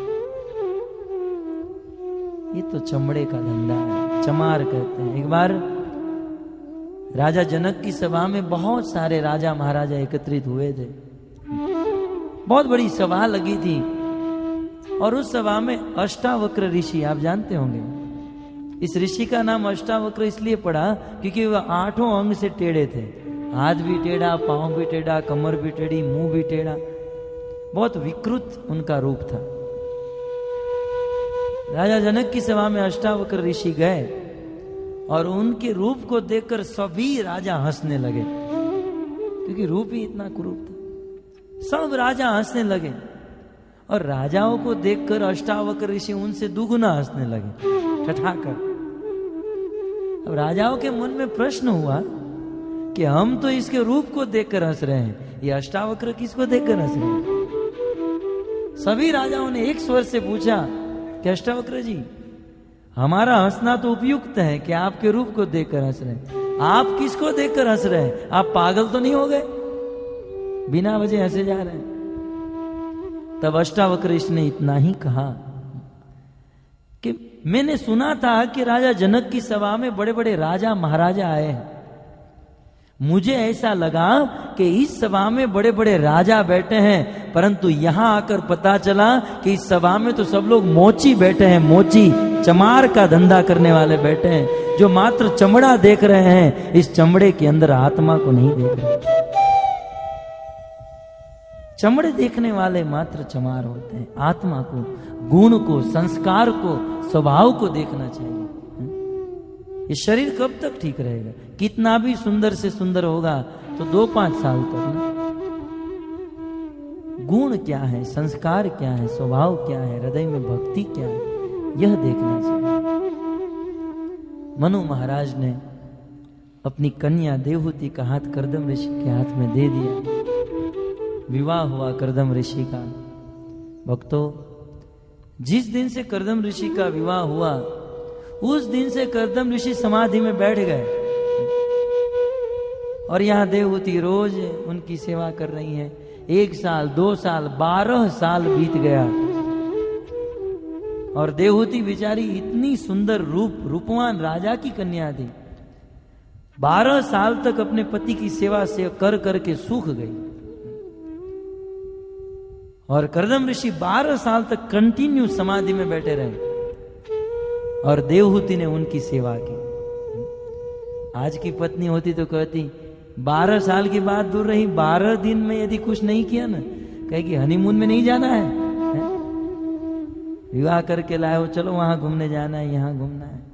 ये तो चमड़े का धंधा है, चमार कहते हैं। एक बार राजा जनक की सभा में बहुत सारे राजा महाराजा एकत्रित हुए थे। बहुत बड़ी सभा लगी थी और उस सभा में अष्टावक्र ऋषि, आप जानते होंगे, इस ऋषि का नाम अष्टावक्र इसलिए पड़ा क्योंकि वह 8 अंग से टेढ़े थे। हाथ भी टेढ़ा, पांव भी टेढ़ा, कमर भी टेढ़ी, मुंह भी टेढ़ा, बहुत विकृत उनका रूप था। राजा जनक की सभा में अष्टावक्र ऋषि गए और उनके रूप को देखकर सभी राजा हंसने लगे, क्योंकि रूप ही इतना कुरूप था। सब राजा हंसने लगे और राजाओं को देखकर अष्टावक्र ऋषि उनसे दुगुना हंसने लगे, ठठाकर। अब राजाओं के मन में प्रश्न हुआ कि हम तो इसके रूप को देखकर हंस रहे हैं, ये अष्टावक्र किसको देखकर हंस रहे हैं? सभी राजाओं ने एक स्वर से पूछा कि अष्टावक्र जी, हमारा हंसना तो उपयुक्त है कि आपके रूप को देखकर हंस रहे हैं, आप किसको देखकर हंस रहे हैं? आप पागल तो नहीं हो गए, बिना वजह हंसे जा रहे हैं? तब अष्टावक्र ऋषि ने इतना ही कहा कि मैंने सुना था कि राजा जनक की सभा में बड़े बड़े राजा महाराजा आए हैं। मुझे ऐसा लगा कि इस सभा में बड़े बड़े राजा बैठे हैं, परंतु यहां आकर पता चला कि इस सभा में तो सब लोग मोची बैठे हैं, मोची, चमार का धंधा करने वाले बैठे हैं, जो मात्र चमड़ा देख रहे हैं, इस चमड़े के अंदर आत्मा को नहीं देख रहे। चमड़े देखने वाले मात्र चमार होते हैं, आत्मा को, गुण को, संस्कार को, स्वभाव को देखना चाहिए। ये शरीर कब तक ठीक रहेगा? कितना भी सुंदर से सुंदर होगा तो 2-5 साल तक ना। गुण क्या है, संस्कार क्या है, स्वभाव क्या है, हृदय में भक्ति क्या है, यह देखना चाहिए। मनु महाराज ने अपनी कन्या देवहूति का हाथ कर्दम ऋषि के हाथ में दे दिया। विवाह हुआ कर्दम ऋषि का। भक्तों, जिस दिन से कर्दम ऋषि का विवाह हुआ उस दिन से कर्दम ऋषि समाधि में बैठ गए और यहां देवहूति रोज उनकी सेवा कर रही है। 1 साल, 2 साल, 12 साल बीत गया और देवहूति बेचारी इतनी सुंदर रूपवान राजा की कन्या थी, 12 साल तक अपने पति की सेवा से कर करके सूख गई। और कर्दम ऋषि 12 साल तक कंटिन्यू समाधि में बैठे रहे और देवहूति ने उनकी सेवा की। आज की पत्नी होती तो कहती 12 साल की बात दूर रही, 12 दिन में यदि कुछ नहीं किया ना, कहेगी हनीमून में नहीं जाना है, विवाह करके लाए हो, चलो वहां घूमने जाना है, यहां घूमना है।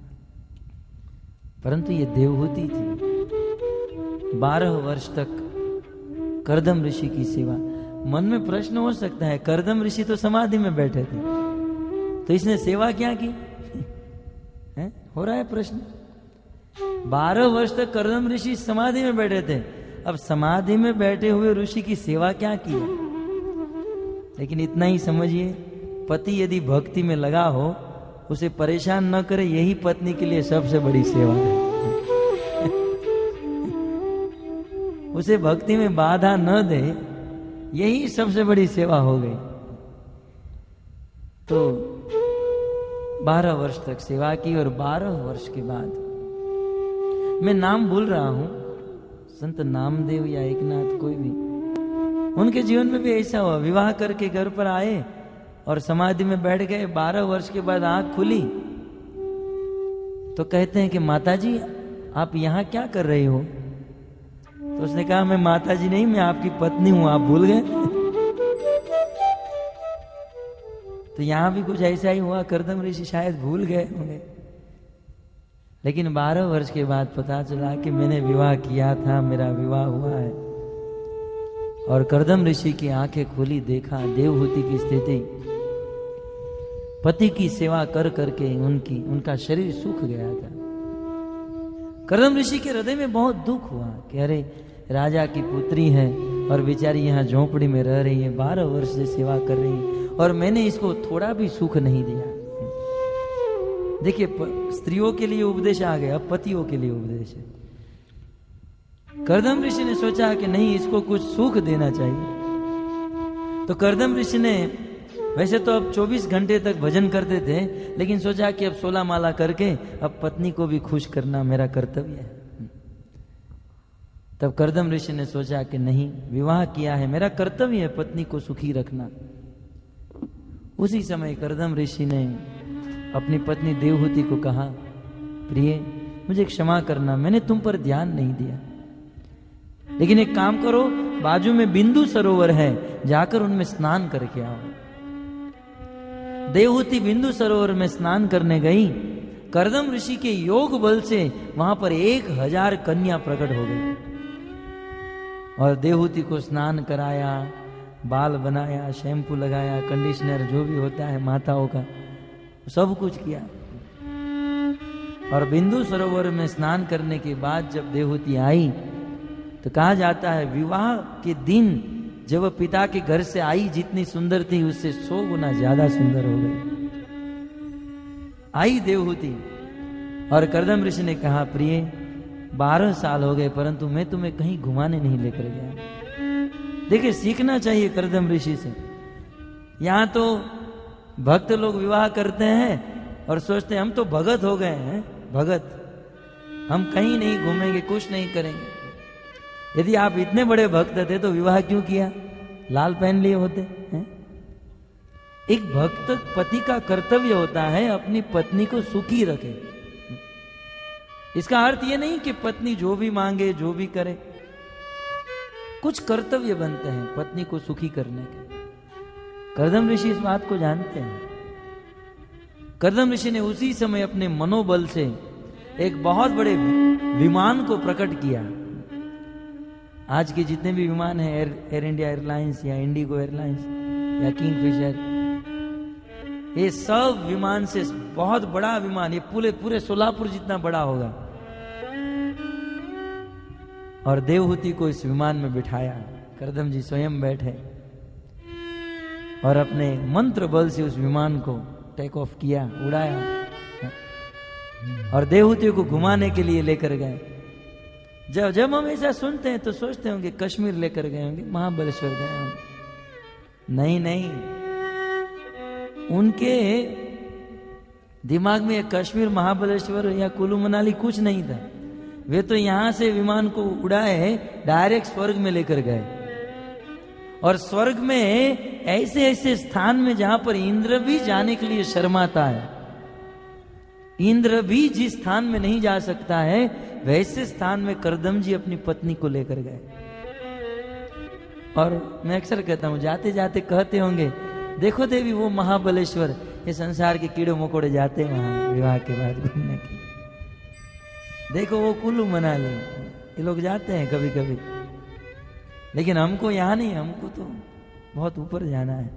परंतु ये देवहूति थी, 12 वर्ष तक कर्दम ऋषि की सेवा। मन में प्रश्न हो सकता है, कर्दम ऋषि तो समाधि में बैठे थे, तो इसने सेवा क्या की? है? हो रहा है प्रश्न। 12 वर्ष तक कर्दम ऋषि समाधि में बैठे थे, अब समाधि में बैठे हुए ऋषि की सेवा क्या की है? लेकिन इतना ही समझिए, पति यदि भक्ति में लगा हो उसे परेशान न करे, यही पत्नी के लिए सबसे बड़ी सेवा है। उसे भक्ति में बाधा न दे, यही सबसे बड़ी सेवा हो गई। तो 12 वर्ष तक सेवा की और 12 वर्ष के बाद, मैं नाम भूल रहा हूं, संत नामदेव या एकनाथ कोई भी, उनके जीवन में भी ऐसा हुआ। विवाह करके घर पर आए और समाधि में बैठ गए। 12 वर्ष के बाद आंख खुली तो कहते हैं कि माताजी आप यहां क्या कर रही हो? तो उसने कहा मैं माताजी नहीं, मैं आपकी पत्नी हूं, आप भूल गए? तो यहां भी कुछ ऐसा ही हुआ, कर्दम ऋषि शायद भूल गए होंगे। लेकिन 12 वर्ष के बाद पता चला कि मैंने विवाह किया था, मेरा विवाह हुआ है। और कर्दम ऋषि की आंखें खुली, देखा देवहूति की स्थिति, पति की सेवा कर करके उनका शरीर सूख गया था। कर्दम ऋषि के हृदय में बहुत दुख हुआ कि अरे राजा की पुत्री है और बेचारी यहाँ झोंपड़ी में रह रही है, 12 वर्ष से सेवा कर रही है और मैंने इसको थोड़ा भी सुख नहीं दिया। देखिए, स्त्रियों के लिए उपदेश आ गया, अब पतियों के लिए उपदेश है। कर्दम ऋषि ने सोचा कि नहीं, इसको कुछ सुख देना चाहिए। तो कर्दम ऋषि ने, वैसे तो अब 24 घंटे तक भजन करते थे, लेकिन सोचा कि अब 16 माला करके अब पत्नी को भी खुश करना मेरा कर्तव्य है। तब कर्दम ऋषि ने सोचा कि नहीं, विवाह किया है, मेरा कर्तव्य है पत्नी को सुखी रखना। उसी समय कर्दम ऋषि ने अपनी पत्नी देवहूति को कहा, प्रिय मुझे क्षमा करना, मैंने तुम पर ध्यान नहीं दिया, लेकिन एक काम करो, बाजू में बिंदु सरोवर है, जाकर उनमें स्नान करके आओ। देवहूति बिंदु सरोवर में स्नान करने गई। कर्दम ऋषि के योग बल से वहां पर 1000 कन्या प्रकट हो गई और देवहूति को स्नान कराया, बाल बनाया, शैम्पू लगाया, कंडीशनर जो भी होता है माताओं का, सब कुछ किया। और बिंदु सरोवर में स्नान करने के बाद जब देवहूति आई तो कहा जाता है विवाह के दिन जब वह पिता के घर से आई, जितनी सुंदर थी उससे 100 गुना ज्यादा सुंदर हो गई। आई देवहूति और कर्दम ऋषि ने कहा, प्रिय 12 साल हो गए परंतु मैं तुम्हें कहीं घुमाने नहीं लेकर गया। देखिए, सीखना चाहिए कर्दम ऋषि से। यहां तो भक्त लोग विवाह करते हैं और सोचते हैं हम तो भगत हो गए हैं, भगत, हम कहीं नहीं घूमेंगे, कुछ नहीं करेंगे। यदि आप इतने बड़े भक्त थे तो विवाह क्यों किया? लाल पहन लिए होते हैं। एक भक्त पति का कर्तव्य होता है अपनी पत्नी को सुखी रखे। इसका अर्थ यह नहीं कि पत्नी जो भी मांगे जो भी करे, कुछ कर्तव्य बनते हैं पत्नी को सुखी करने के। कर्दम ऋषि इस बात को जानते हैं। कर्दम ऋषि ने उसी समय अपने मनोबल से एक बहुत बड़े विमान को प्रकट किया आज के जितने भी विमान हैं, एयर इंडिया एयरलाइंस या इंडिगो एयरलाइंस या किंगफिशर, ये सब विमान से बहुत बड़ा विमान, ये पूरे सोलापुर जितना बड़ा होगा। और देवहूति को इस विमान में बिठाया, करदम जी स्वयं बैठे और अपने मंत्र बल से उस विमान को टेक ऑफ किया, उड़ाया और देवहूति को घुमाने के लिए लेकर गए। जब हम ऐसा सुनते हैं तो सोचते होंगे कश्मीर लेकर गए होंगे, महाबलेश्वर गए होंगे। नहीं, उनके दिमाग में कश्मीर, महाबलेश्वर या कुल्लू मनाली कुछ नहीं था। वे तो यहां से विमान को उड़ाए, डायरेक्ट स्वर्ग में लेकर गए। और स्वर्ग में ऐसे ऐसे स्थान में जहां पर इंद्र भी जाने के लिए शर्माता है, इंद्र भी जिस स्थान में नहीं जा सकता है, वैसे स्थान में करदम जी अपनी पत्नी को लेकर गए। और मैं अक्सर कहता हूं, जाते जाते कहते होंगे, देखो देवी वो महाबलेश्वर, ये संसार के कीड़े मकोड़े जाते हैं वहां विवाह के बाद घूमने के। देखो वो कुल्लू मनाली, ये लोग जाते हैं कभी कभी, लेकिन हमको यहाँ नहीं, हमको तो बहुत ऊपर जाना है।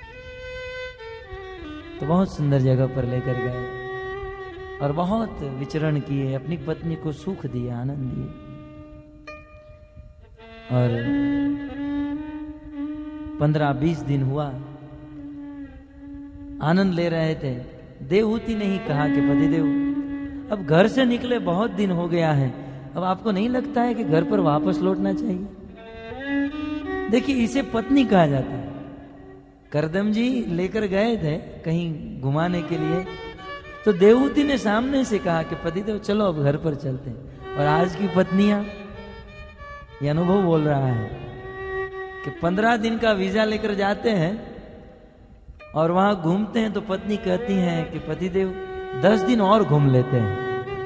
तो बहुत सुंदर जगह पर लेकर गए और बहुत विचरण किए, अपनी पत्नी को सुख दिए, आनंद दिए। और 15-20 दिन हुआ, आनंद ले रहे थे। देवहूति ने ही कहा कि पतिदेव, अब घर से निकले बहुत दिन हो गया है, अब आपको नहीं लगता है कि घर पर वापस लौटना चाहिए? देखिए, इसे पत्नी कहा जाता है। करदम जी लेकर गए थे कहीं घुमाने के लिए, तो देवहूति ने सामने से कहा कि पतिदेव चलो अब घर पर चलते हैं। और आज की पत्नियां, ये अनुभव बोल रहा है कि 15 दिन का वीजा लेकर जाते हैं और वहां घूमते हैं, तो पत्नी कहती है कि पतिदेव 10 दिन और घूम लेते हैं,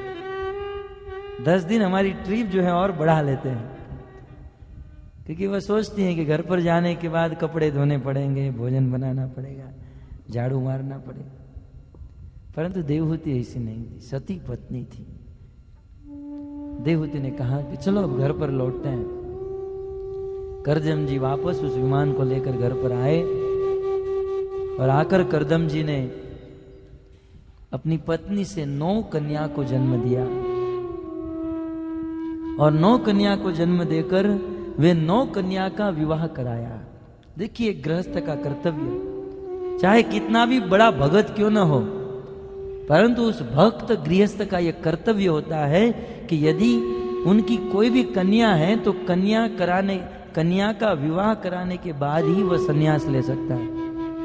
10 दिन हमारी ट्रिप जो है और बढ़ा लेते हैं। क्योंकि वह सोचती हैं कि घर पर जाने के बाद कपड़े धोने पड़ेंगे, भोजन बनाना पड़ेगा, झाड़ू मारना पड़ेगा। परंतु देवहूति ऐसी नहीं थी, सती पत्नी थी। देवहूति ने कहा कि चलो अब घर पर लौटते हैं। करदम जी वापस उस विमान को लेकर घर पर आए और आकर करदम जी ने अपनी पत्नी से 9 कन्या को जन्म दिया। और 9 कन्या को जन्म देकर वे 9 कन्या का विवाह कराया। देखिए, गृहस्थ का कर्तव्य, चाहे कितना भी बड़ा भगत क्यों न हो, परंतु उस भक्त गृहस्थ का यह कर्तव्य होता है कि यदि उनकी कोई भी कन्या है तो कन्या का विवाह कराने के बाद ही वह संन्यास ले सकता है।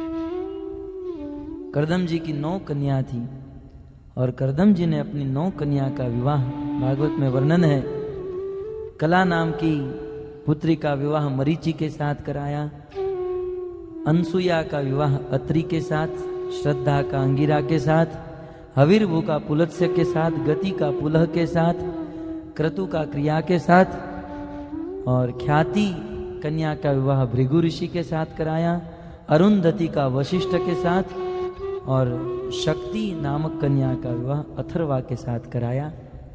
करदम जी की 9 कन्या थी और करदम जी ने अपनी 9 कन्या का विवाह, भागवत में वर्णन है, कला नाम की पुत्री का विवाह मरीचि के साथ कराया, अनसुया का विवाह अत्रि के साथ, श्रद्धा का अंगिरा के साथ, हविर्भु का पुलत्स्य के साथ, गति का पुलह के साथ, क्रतु का क्रिया के साथ, और ख्याति कन्या का विवाह भृगु ऋषि के साथ कराया, अरुंधति का वशिष्ठ के साथ, और शक्ति नामक कन्या का विवाह अथर्वा के साथ कराया।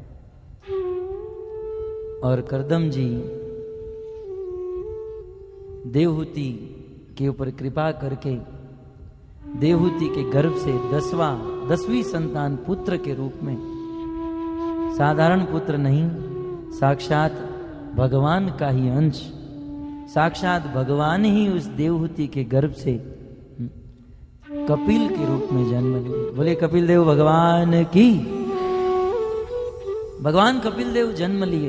और करदम जी देवहूति के ऊपर कृपा करके देवहूति के गर्भ से 10वीं संतान पुत्र के रूप में, साधारण पुत्र नहीं, साक्षात भगवान का ही अंश, साक्षात भगवान ही उस देवहूति के गर्भ से कपिल के रूप में जन्म लिए। बोले कपिल देव भगवान की। भगवान कपिल देव जन्म लिए।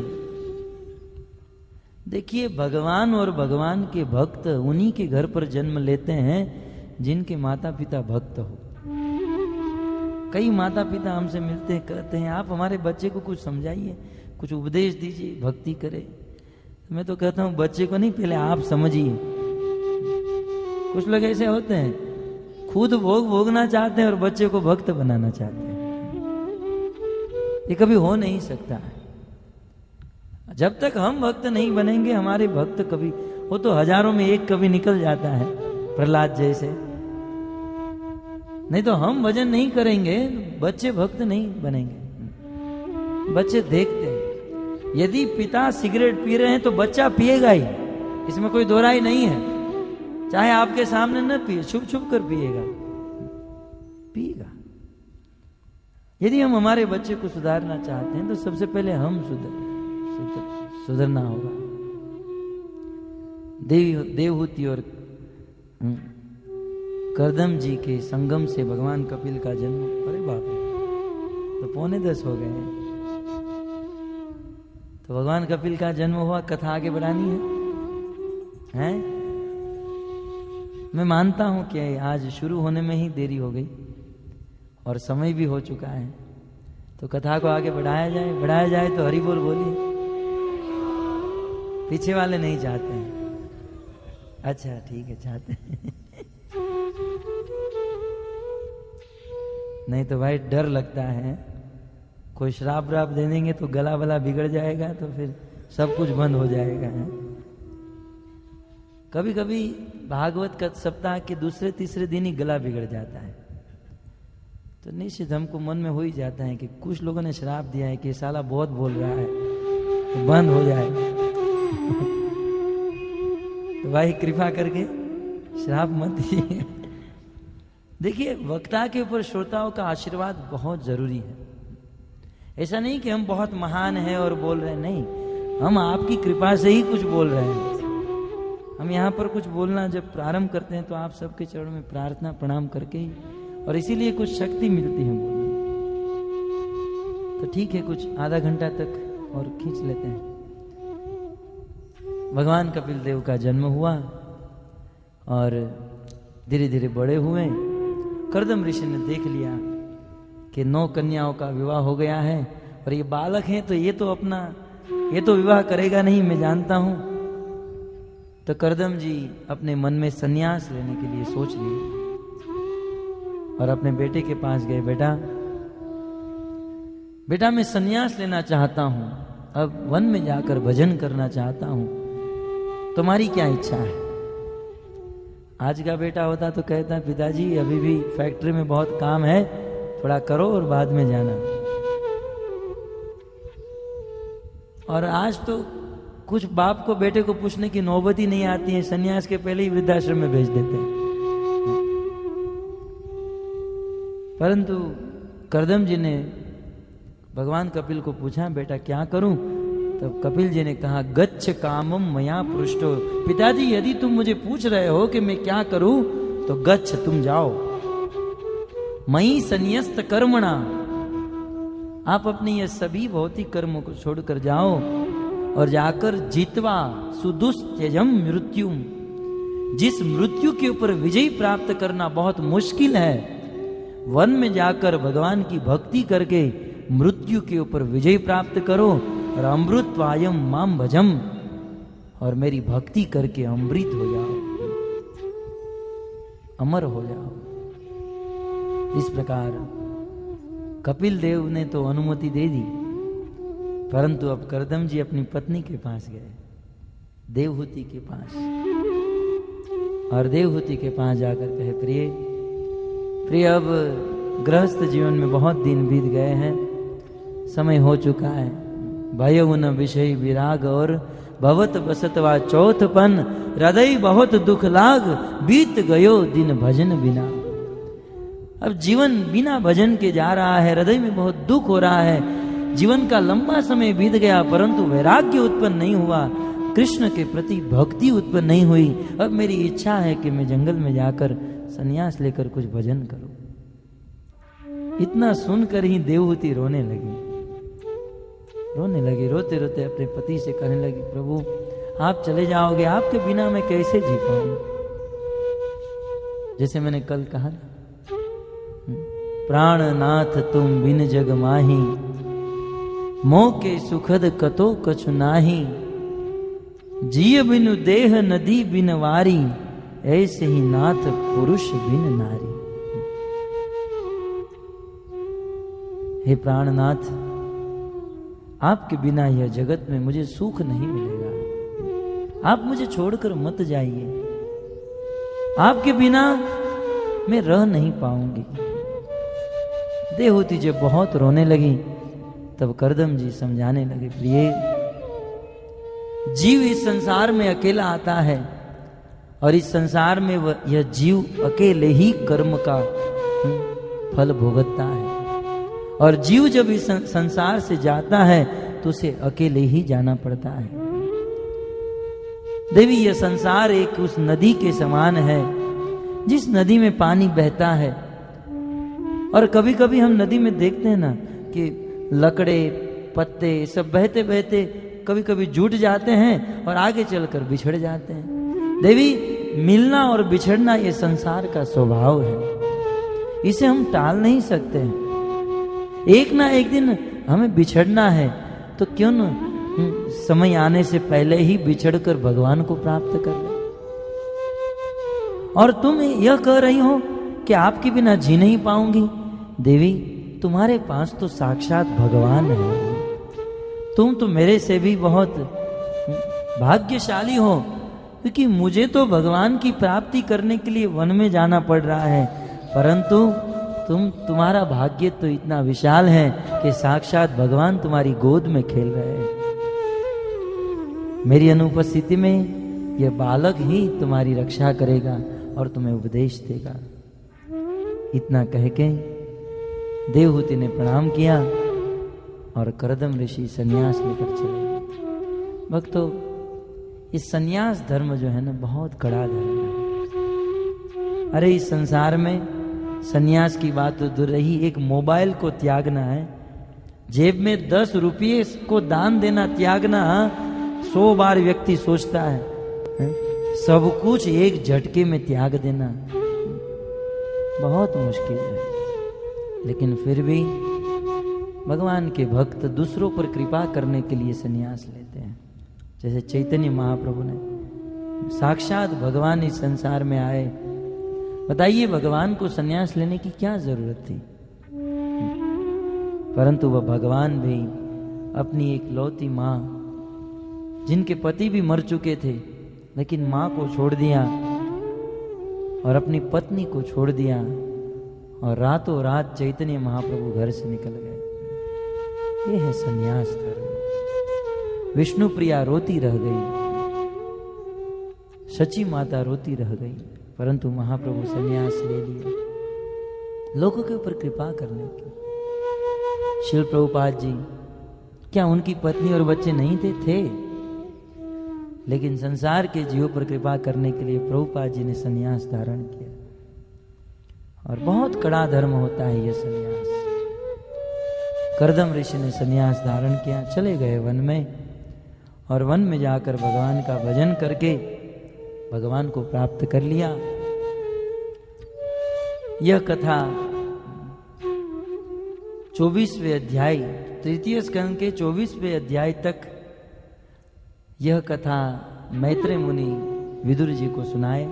देखिए, भगवान और भगवान के भक्त उन्हीं के घर पर जन्म लेते हैं जिनके माता पिता भक्त हो। कई माता पिता हमसे मिलते हैं, कहते हैं आप हमारे बच्चे को कुछ समझाइए, कुछ उपदेश दीजिए, भक्ति करे। मैं तो कहता हूं बच्चे को नहीं, पहले आप समझिए। कुछ लोग ऐसे होते हैं, खुद भोगना चाहते हैं और बच्चे को भक्त बनाना चाहते हैं। ये कभी हो नहीं सकता है। जब तक हम भक्त नहीं बनेंगे, हमारे भक्त कभी, वो तो हजारों में एक कभी निकल जाता है, प्रहलाद जैसे। नहीं तो हम भजन नहीं करेंगे, बच्चे भक्त नहीं बनेंगे। बच्चे देखते हैं। यदि पिता सिगरेट पी रहे हैं तो बच्चा पिएगा ही, इसमें कोई दो राय नहीं है। चाहे आपके सामने न पिए, छुप छुप कर पिएगा, पिएगा। यदि हम हमारे बच्चे को सुधारना चाहते हैं तो सबसे पहले हम सुधरना होगा। देवहूति और करदम जी के संगम से भगवान कपिल का जन्म, अरे बाप रे, तो 9:45 हो गए हैं। तो भगवान कपिल का जन्म हुआ, कथा आगे बढ़ानी है? मैं मानता हूं कि आज शुरू होने में ही देरी हो गई और समय भी हो चुका है, तो कथा को आगे बढ़ाया जाए तो हरि बोल बोलिए। पीछे वाले नहीं चाहते हैं? अच्छा ठीक है, चाहते हैं। नहीं तो भाई डर लगता है, कोई श्राप व्राप दे देंगे तो गला वला बिगड़ जाएगा, तो फिर सब कुछ बंद हो जाएगा है? कभी कभी भागवत का सप्ताह के दूसरे तीसरे दिन ही गला बिगड़ जाता है, तो निश्चित हमको मन में हो ही जाता है कि कुछ लोगों ने श्राप दिया है कि साला बहुत बोल रहा है, तो बंद हो जाएगा। तो भाई कृपा करके श्राप मत दीजिए। देखिए, वक्ता के ऊपर श्रोताओं का आशीर्वाद बहुत जरूरी है। ऐसा नहीं कि हम बहुत महान हैं और बोल रहे हैं, नहीं, हम आपकी कृपा से ही कुछ बोल रहे हैं। हम यहाँ पर कुछ बोलना जब प्रारंभ करते हैं तो आप सबके चरणों में प्रार्थना प्रणाम करके ही, और इसीलिए कुछ शक्ति मिलती है बोलने। तो ठीक है, कुछ आधा घंटा तक और खींच लेते हैं। भगवान कपिल देव का जन्म हुआ और धीरे धीरे बड़े हुए। करदम ऋषि ने देख लिया कि 9 कन्याओं का विवाह हो गया है और ये बालक है, तो ये तो विवाह करेगा नहीं, मैं जानता हूं। तो करदम जी अपने मन में संन्यास लेने के लिए सोच लिए और अपने बेटे के पास गए। बेटा मैं संन्यास लेना चाहता हूं, अब वन में जाकर भजन करना चाहता हूं, तुम्हारी क्या इच्छा है? आज का बेटा होता तो कहता, पिताजी अभी भी फैक्ट्री में बहुत काम है, थोड़ा करो और बाद में जाना। और आज तो कुछ बाप को बेटे को पूछने की नौबत ही नहीं आती है, सन्यास के पहले ही वृद्धाश्रम में भेज देते हैं। परंतु करदम जी ने भगवान कपिल को पूछा, बेटा क्या करूं? तब कपिल जी ने कहा, गच्छ कामम मया पृष्ठो। पिताजी यदि तुम मुझे पूछ रहे हो कि मैं क्या करूं, तो गच्छ, तुम जाओ। मई संन्यस्त कर्मणा, आप अपने ये सभी भौतिक कर्मों को छोड़कर जाओ और जाकर जित्वा सुदुस्त्यजम मृत्युम, जिस मृत्यु के ऊपर विजय प्राप्त करना बहुत मुश्किल है, वन में जाकर भगवान की भक्ति करके मृत्यु के ऊपर विजय प्राप्त करो और अमृतवायम माम भजम, और मेरी भक्ति करके अमृत हो जाओ, अमर हो जाओ। इस प्रकार कपिल देव ने तो अनुमति दे दी, परंतु अब करदम जी अपनी पत्नी के पास गए, देवहूति के पास, और देवहूति के पास जाकर कहे, प्रिय अब गृहस्थ जीवन में बहुत दिन बीत गए हैं, समय हो चुका है, भयो न विषय विराग और भवत बसतवा चौथपन, हृदय बहुत दुख लाग, बीत गयो दिन भजन बिना। अब जीवन बिना भजन के जा रहा है, हृदय में बहुत दुख हो रहा है, जीवन का लंबा समय बीत गया परंतु वैराग्य उत्पन्न नहीं हुआ, कृष्ण के प्रति भक्ति उत्पन्न नहीं हुई। अब मेरी इच्छा है कि मैं जंगल में जाकर संन्यास लेकर कुछ भजन करूं। इतना सुनकर ही देवहूति रोने लगी, रोते रोते अपने पति से कहने लगी, प्रभु आप चले जाओगे, आपके बिना मैं कैसे जी पाऊं? जैसे मैंने कल कहा ना, प्राणनाथ तुम बिन जग माही, मोह के सुखद कतो कछु नाही, जिय बिनु देह नदी बिन वारी, ऐसे ही नाथ पुरुष बिन नारी। हे प्राणनाथ, आपके बिना यह जगत में मुझे सुख नहीं मिलेगा, आप मुझे छोड़कर मत जाइए, आपके बिना मैं रह नहीं पाऊंगी। देवहूति जब बहुत रोने लगी तब करदम जी समझाने लगे, प्रिय जीव इस संसार में अकेला आता है और इस संसार में यह जीव अकेले ही कर्म का फल भुगतता है। और जीव जब इस संसार से जाता है तो उसे अकेले ही जाना पड़ता है। देवी, यह संसार एक उस नदी के समान है जिस नदी में पानी बहता है। और कभी कभी हम नदी में देखते हैं ना कि लकड़े पत्ते सब बहते बहते कभी कभी जुट जाते हैं और आगे चलकर बिछड़ जाते हैं। देवी, मिलना और बिछड़ना ये संसार का स्वभाव है, इसे हम टाल नहीं सकते हैं। एक ना एक दिन हमें बिछड़ना है, तो क्यों न समय आने से पहले ही बिछड़कर भगवान को प्राप्त कर ले। और तुम यह कह रही हो कि आपके बिना जी नहीं पाऊंगी। देवी, तुम्हारे पास तो साक्षात भगवान है। तुम तो मेरे से भी बहुत भाग्यशाली हो, क्योंकि मुझे तो भगवान की प्राप्ति करने के लिए वन में जाना पड़ रहा है, परंतु तुम्हारा भाग्य तो इतना विशाल है कि साक्षात भगवान तुम्हारी गोद में खेल रहे हैं। मेरी अनुपस्थिति में यह बालक ही तुम्हारी रक्षा करेगा और तुम्हें उपदेश देगा। इतना कह के देवहूति ने प्रणाम किया और करदम ऋषि सन्यास लेकर चले गए। भक्तों, इस सन्यास धर्म जो है ना, बहुत कड़ा धर्म है। अरे इस संसार में सन्यास की बात तो दूर रही, एक मोबाइल को त्यागना है, जेब में 10 रुपये को दान देना त्यागना 100 बार व्यक्ति सोचता है। सब कुछ एक झटके में त्याग देना बहुत मुश्किल है। लेकिन फिर भी भगवान के भक्त दूसरों पर कृपा करने के लिए सन्यास लेते हैं। जैसे चैतन्य महाप्रभु ने, साक्षात भगवान इस संसार में आए। बताइए, भगवान को सन्यास लेने की क्या जरूरत थी? परंतु वह भगवान भी अपनी एक लौती माँ, जिनके पति भी मर चुके थे, लेकिन माँ को छोड़ दिया और अपनी पत्नी को छोड़ दिया और रातों रात चैतन्य महाप्रभु घर से निकल गए। ये है सन्यास धर्म। विष्णु प्रिया रोती रह गई, सची माता रोती रह गई, परंतु महाप्रभु सन्यास ले लिए लोगों के ऊपर कृपा करने की। श्रील प्रभुपाद जी, क्या उनकी पत्नी और बच्चे नहीं थे? लेकिन संसार के जीवों पर कृपा करने के लिए प्रभुपाद जी ने सन्यास धारण किया। और बहुत कड़ा धर्म होता है यह सन्यास। करदम ऋषि ने सन्यास धारण किया, चले गए वन में, और वन में जाकर भगवान का भजन करके भगवान को प्राप्त कर लिया। यह कथा 24वें अध्याय, तृतीय स्कंद के 24वें अध्याय तक यह कथा मैत्रेय मुनि विदुर जी को सुनाए,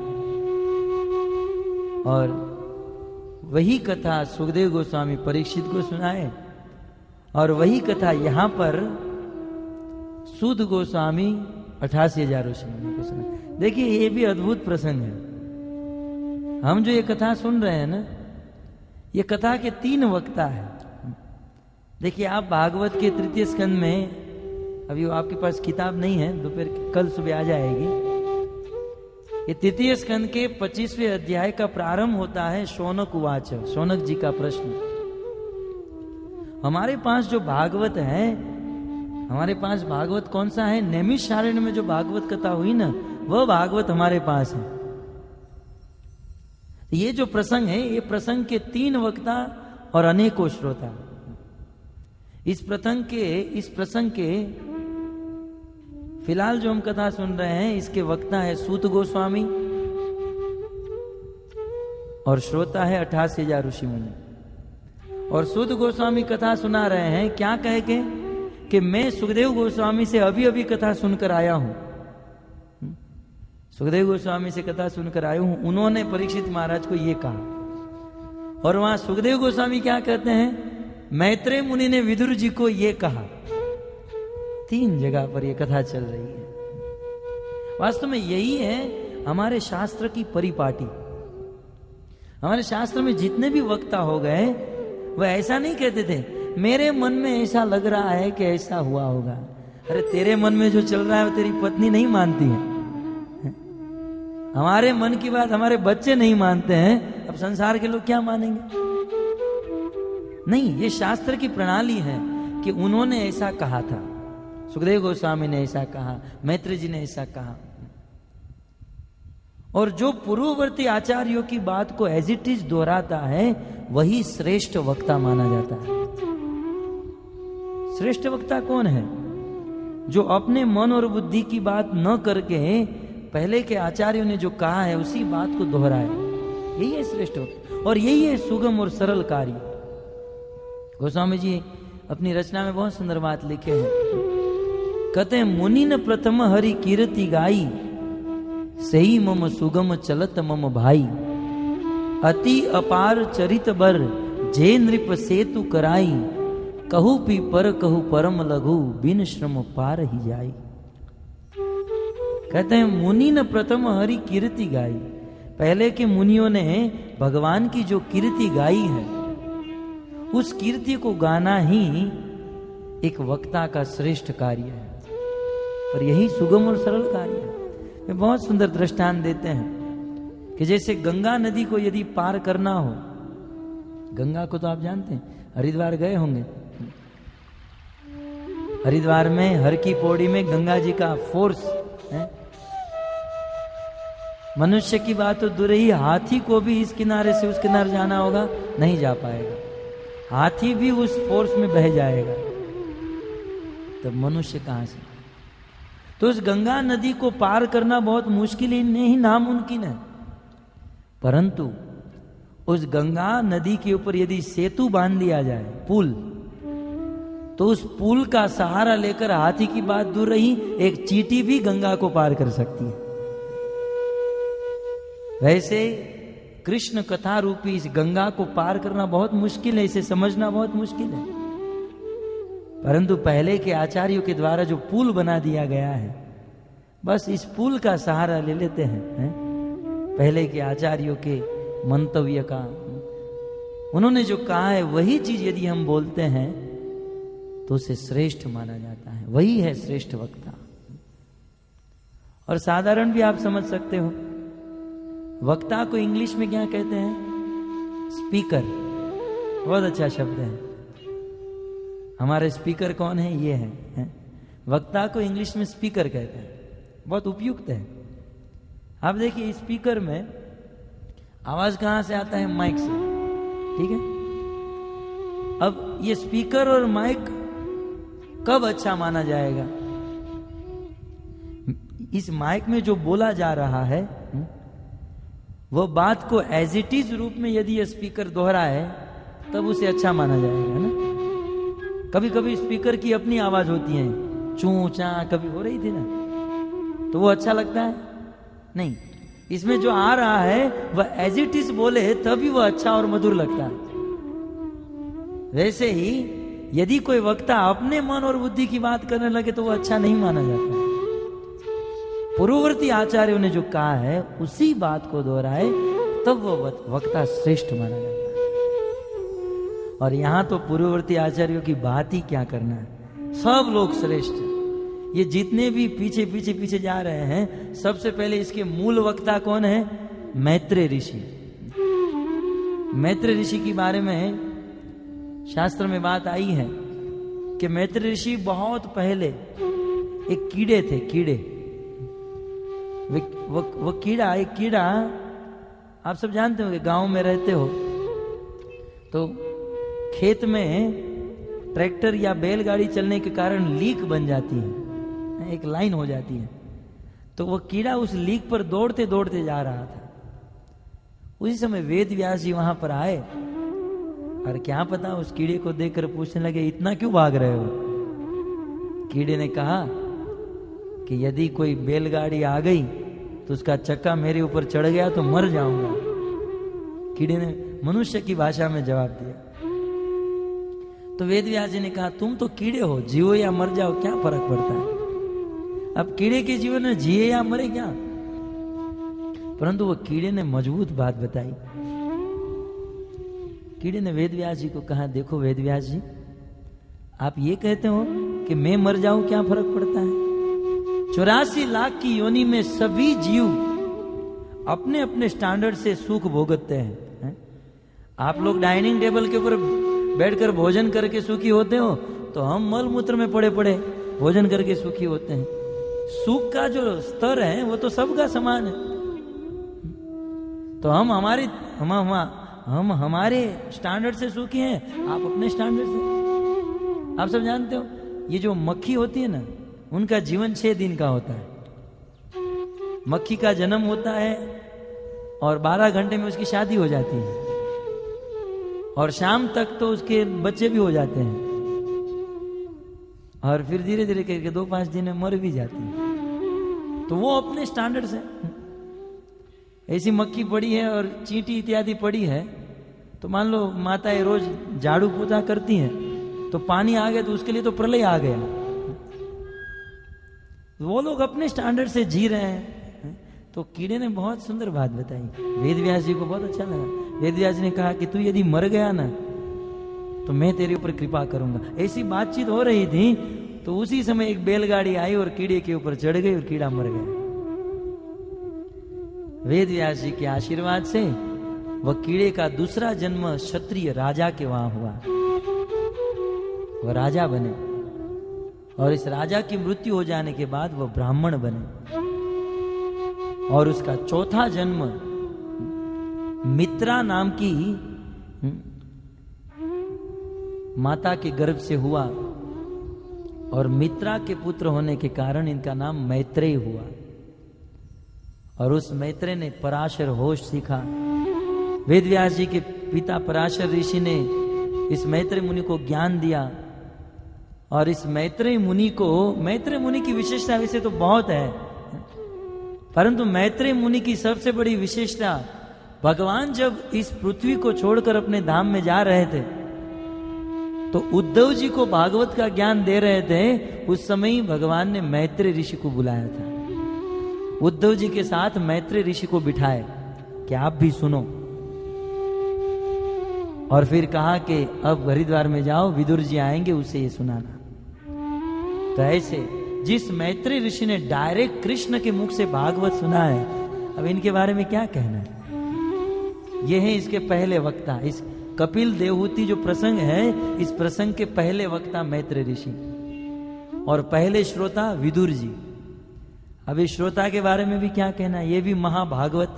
और वही कथा सुखदेव गोस्वामी परीक्षित को सुनाए, और वही कथा यहां पर सूत गोस्वामी 88,000 ऋषि मुनि को सुनाए। देखिए, ये भी अद्भुत प्रसंग है। हम जो ये कथा सुन रहे हैं ना, ये कथा के 3 वक्ता है। देखिए, आप भागवत के तृतीय स्कंद में, अभी आपके पास किताब नहीं है, दोपहर कल सुबह आ जाएगी। ये तृतीय स्कंद के 25वें अध्याय का प्रारंभ होता है शौनक उवाच, शौनक जी का प्रश्न। हमारे पास जो भागवत है, हमारे पास भागवत कौन सा है? नैमिषारण्य में जो भागवत कथा हुई ना, वह भागवत हमारे पास है। ये जो प्रसंग है, ये प्रसंग के 3 वक्ता और अनेकों श्रोता। इस प्रसंग के फिलहाल जो हम कथा सुन रहे हैं, इसके वक्ता है सूत गोस्वामी और श्रोता है 88,000 ऋषि मुनि। और सूत गोस्वामी कथा सुना रहे हैं, क्या कह के कि मैं सुखदेव गोस्वामी से अभी अभी कथा सुनकर आया हूं। सुखदेव गोस्वामी से कथा सुनकर आया हूं, उन्होंने परीक्षित महाराज को ये कहा। और वहां सुखदेव गोस्वामी क्या कहते हैं? मैत्रेय मुनि ने विदुर जी को ये कहा। 3 जगह पर यह कथा चल रही है। वास्तव में यही है हमारे शास्त्र की परिपाटी। हमारे शास्त्र में जितने भी वक्ता हो गए, वह ऐसा नहीं कहते थे मेरे मन में ऐसा लग रहा है कि ऐसा हुआ होगा। अरे तेरे मन में जो चल रहा है वो तेरी पत्नी नहीं मानती है, हमारे मन की बात हमारे बच्चे नहीं मानते हैं, अब संसार के लोग क्या मानेंगे? नहीं, ये शास्त्र की प्रणाली है कि उन्होंने ऐसा कहा था, सुखदेव गोस्वामी ने ऐसा कहा, मैत्री जी ने ऐसा कहा। और जो पूर्ववर्ती आचार्यों की बात को एज इट इज दोहराता है वही श्रेष्ठ वक्ता माना जाता है। श्रेष्ठ वक्ता कौन है? जो अपने मन और बुद्धि की बात न करके पहले के आचार्यों ने जो कहा है उसी बात को दोहराए, यही है श्रेष्ठ वक्ता। और यही है सुगम और सरल कार्य। गोस्वामी जी अपनी रचना में बहुत सुंदर बात लिखे हैं, कहते हैं मुनि न प्रथम हरि कीर्ति गाई, सही मम सुगम चलत मम भाई, अति अपार चरित बर जे नृप सेतु कराई, कहू पी पर कहू परम लघु बिन श्रम पार ही जाई। कहते हैं मुनि न प्रथम हरि कीर्ति गाई, पहले के मुनियों ने भगवान की जो कीर्ति गाई है उस कीर्ति को गाना ही एक वक्ता का श्रेष्ठ कार्य है, और यही सुगम और सरल कार्य है। वे बहुत सुंदर दृष्टांत देते हैं कि जैसे गंगा नदी को यदि पार करना हो, गंगा को तो आप जानते हैं, हरिद्वार गए होंगे, हरिद्वार में हर की पौड़ी में गंगा जी का फोर्स है। मनुष्य की बात तो दूर ही, हाथी को भी इस किनारे से उस किनारे जाना होगा, नहीं जा पाएगा, हाथी भी उस फोर्स में बह जाएगा, तो मनुष्य कहां से? तो उस गंगा नदी को पार करना बहुत मुश्किल ही नहीं, नामुमकिन है। परंतु उस गंगा नदी के ऊपर यदि सेतु बांध दिया जाए, पुल, तो उस पुल का सहारा लेकर हाथी की बात दूर रही, एक चींटी भी गंगा को पार कर सकती है। वैसे कृष्ण कथा रूपी इस गंगा को पार करना बहुत मुश्किल है, इसे समझना बहुत मुश्किल है। परंतु पहले के आचार्यों के द्वारा जो पुल बना दिया गया है, बस इस पुल का सहारा ले लेते हैं, पहले के आचार्यों के मंतव्य का, उन्होंने जो कहा है वही चीज यदि हम बोलते हैं तो उसे श्रेष्ठ माना जाता है, वही है श्रेष्ठ वक्ता। और साधारण भी आप समझ सकते हो, वक्ता को इंग्लिश में क्या कहते हैं? स्पीकर। बहुत अच्छा शब्द है। हमारे स्पीकर कौन है? ये है। वक्ता को इंग्लिश में स्पीकर कहते हैं, बहुत उपयुक्त है। आप देखिए स्पीकर में आवाज कहां से आता है? माइक से, ठीक है। अब ये स्पीकर और माइक कब अच्छा माना जाएगा? इस माइक में जो बोला जा रहा है वो बात को एज इट इज रूप में यदि ये स्पीकर दोहरा है तब उसे अच्छा माना जाएगा, है ना। कभी कभी स्पीकर की अपनी आवाज होती है, चू चा कभी हो रही थी ना, तो वो अच्छा लगता है? नहीं, इसमें जो आ रहा है वह एज इट इज बोले तभी वह अच्छा और मधुर लगता है। वैसे ही यदि कोई वक्ता अपने मन और बुद्धि की बात करने लगे तो वह अच्छा नहीं माना जाता। पूर्ववर्ती आचार्यों ने जो कहा है उसी बात को दोहराए तब वह वक्ता श्रेष्ठ माना जाता है। और यहां तो पूर्ववर्ती आचार्यों की बात ही क्या करना है, सब लोग श्रेष्ठ। ये जितने भी पीछे पीछे पीछे जा रहे हैं, सबसे पहले इसके मूल वक्ता कौन है? मैत्रेय ऋषि। मैत्रेय ऋषि के बारे में शास्त्र में बात आई है कि मैत्रेय ऋषि बहुत पहले एक कीड़े थे, कीड़े। वो कीड़ा, एक कीड़ा, आप सब जानते होंगे, गांव में रहते हो तो खेत में ट्रैक्टर या बैलगाड़ी चलने के कारण लीक बन जाती है, एक लाइन हो जाती है। तो वो कीड़ा उस लीक पर दौड़ते दौड़ते जा रहा था। उसी समय वेद व्यास जी वहां पर आए और क्या पता उस कीड़े को देखकर पूछने लगे, इतना क्यों भाग रहे हो? कीड़े ने कहा कि यदि कोई बैलगाड़ी आ गई तो उसका चक्का मेरे ऊपर चढ़ गया तो मर जाऊंगा। कीड़े ने मनुष्य की भाषा में जवाब दिया। तो वेद व्यास जी ने कहा, तुम तो कीड़े हो, जियो या मर जाओ क्या फर्क पड़ता है? अब कीड़े के जीवन में जिए या मरे क्या? परंतु वो कीड़े ने मजबूत बात बताई। कीड़े ने वेद व्यास जी को कहा, देखो वेद व्यास जी, आप ये कहते हो कि मैं मर जाऊं क्या फर्क पड़ता है। 84 लाख की योनि में सभी जीव अपने अपने स्टैंडर्ड से सुख भोगते हैं। आप लोग डाइनिंग टेबल के ऊपर बैठकर भोजन करके सुखी होते हो, तो हम मल मूत्र में पड़े पड़े भोजन करके सुखी होते हैं। सुख का जो स्तर है वो तो सबका समान है। तो हम हमारे स्टैंडर्ड से सुखी हैं, आप अपने स्टैंडर्ड से। आप सब जानते हो ये जो मक्खी होती है ना, उनका जीवन 6 दिन का होता है। मक्खी का जन्म होता है और 12 घंटे में उसकी शादी हो जाती है, और शाम तक तो उसके बच्चे भी हो जाते हैं, और फिर धीरे धीरे करके 2-5 दिन में मर भी जाती है। तो वो अपने स्टैंडर्ड से, ऐसी मक्खी पड़ी है और चींटी इत्यादि पड़ी है, तो मान लो माताएं रोज झाड़ू पोछा करती हैं, तो पानी आ गया तो उसके लिए तो प्रलय आ गया। वो लोग अपने स्टैंडर्ड से जी रहे हैं। तो कीड़े ने बहुत सुंदर बात बताई, वेद व्यास जी को बहुत अच्छा लगा। वेद व्यास जी ने कहा कि तू यदि मर गया ना तो मैं तेरे ऊपर कृपा करूंगा। ऐसी बातचीत हो रही थी, तो उसी समय एक बैलगाड़ी आई और कीड़े के ऊपर चढ़ गई और कीड़ा मर गया। वेद व्यास जी के आशीर्वाद से वह कीड़े का दूसरा जन्म क्षत्रिय राजा के वहां हुआ। वह राजा बने, और इस राजा की मृत्यु हो जाने के बाद वह ब्राह्मण बने, और उसका चौथा जन्म मित्रा नाम की माता के गर्भ से हुआ, और मित्रा के पुत्र होने के कारण इनका नाम मैत्रेय हुआ। और उस मैत्रेय ने पराशर होश सीखा। वेद व्यास जी के पिता पराशर ऋषि ने इस मैत्रेय मुनि को ज्ञान दिया, और इस मैत्रेय मुनि की विशेषता वैसे तो बहुत है, परंतु मैत्रेय मुनि की सबसे बड़ी विशेषता, भगवान जब इस पृथ्वी को छोड़कर अपने धाम में जा रहे थे, तो उद्धव जी को भागवत का ज्ञान दे रहे थे। उस समय ही भगवान ने मैत्रेय ऋषि को बुलाया था। उद्धव जी के साथ मैत्रेय ऋषि को बिठाए कि आप भी सुनो, और फिर कहा कि अब हरिद्वार में जाओ, विदुर जी आएंगे, उसे ये सुनाना। तो ऐसे जिस मैत्रेय ऋषि ने डायरेक्ट कृष्ण के मुख से भागवत सुना है, अब इनके बारे में क्या कहना है। ये है इसके पहले वक्ता। इस कपिल देवहूति जो प्रसंग है, इस प्रसंग के पहले वक्ता मैत्रेय ऋषि, और पहले श्रोता विदुर जी। अब इस श्रोता के बारे में भी क्या कहना, ये भी महाभागवत।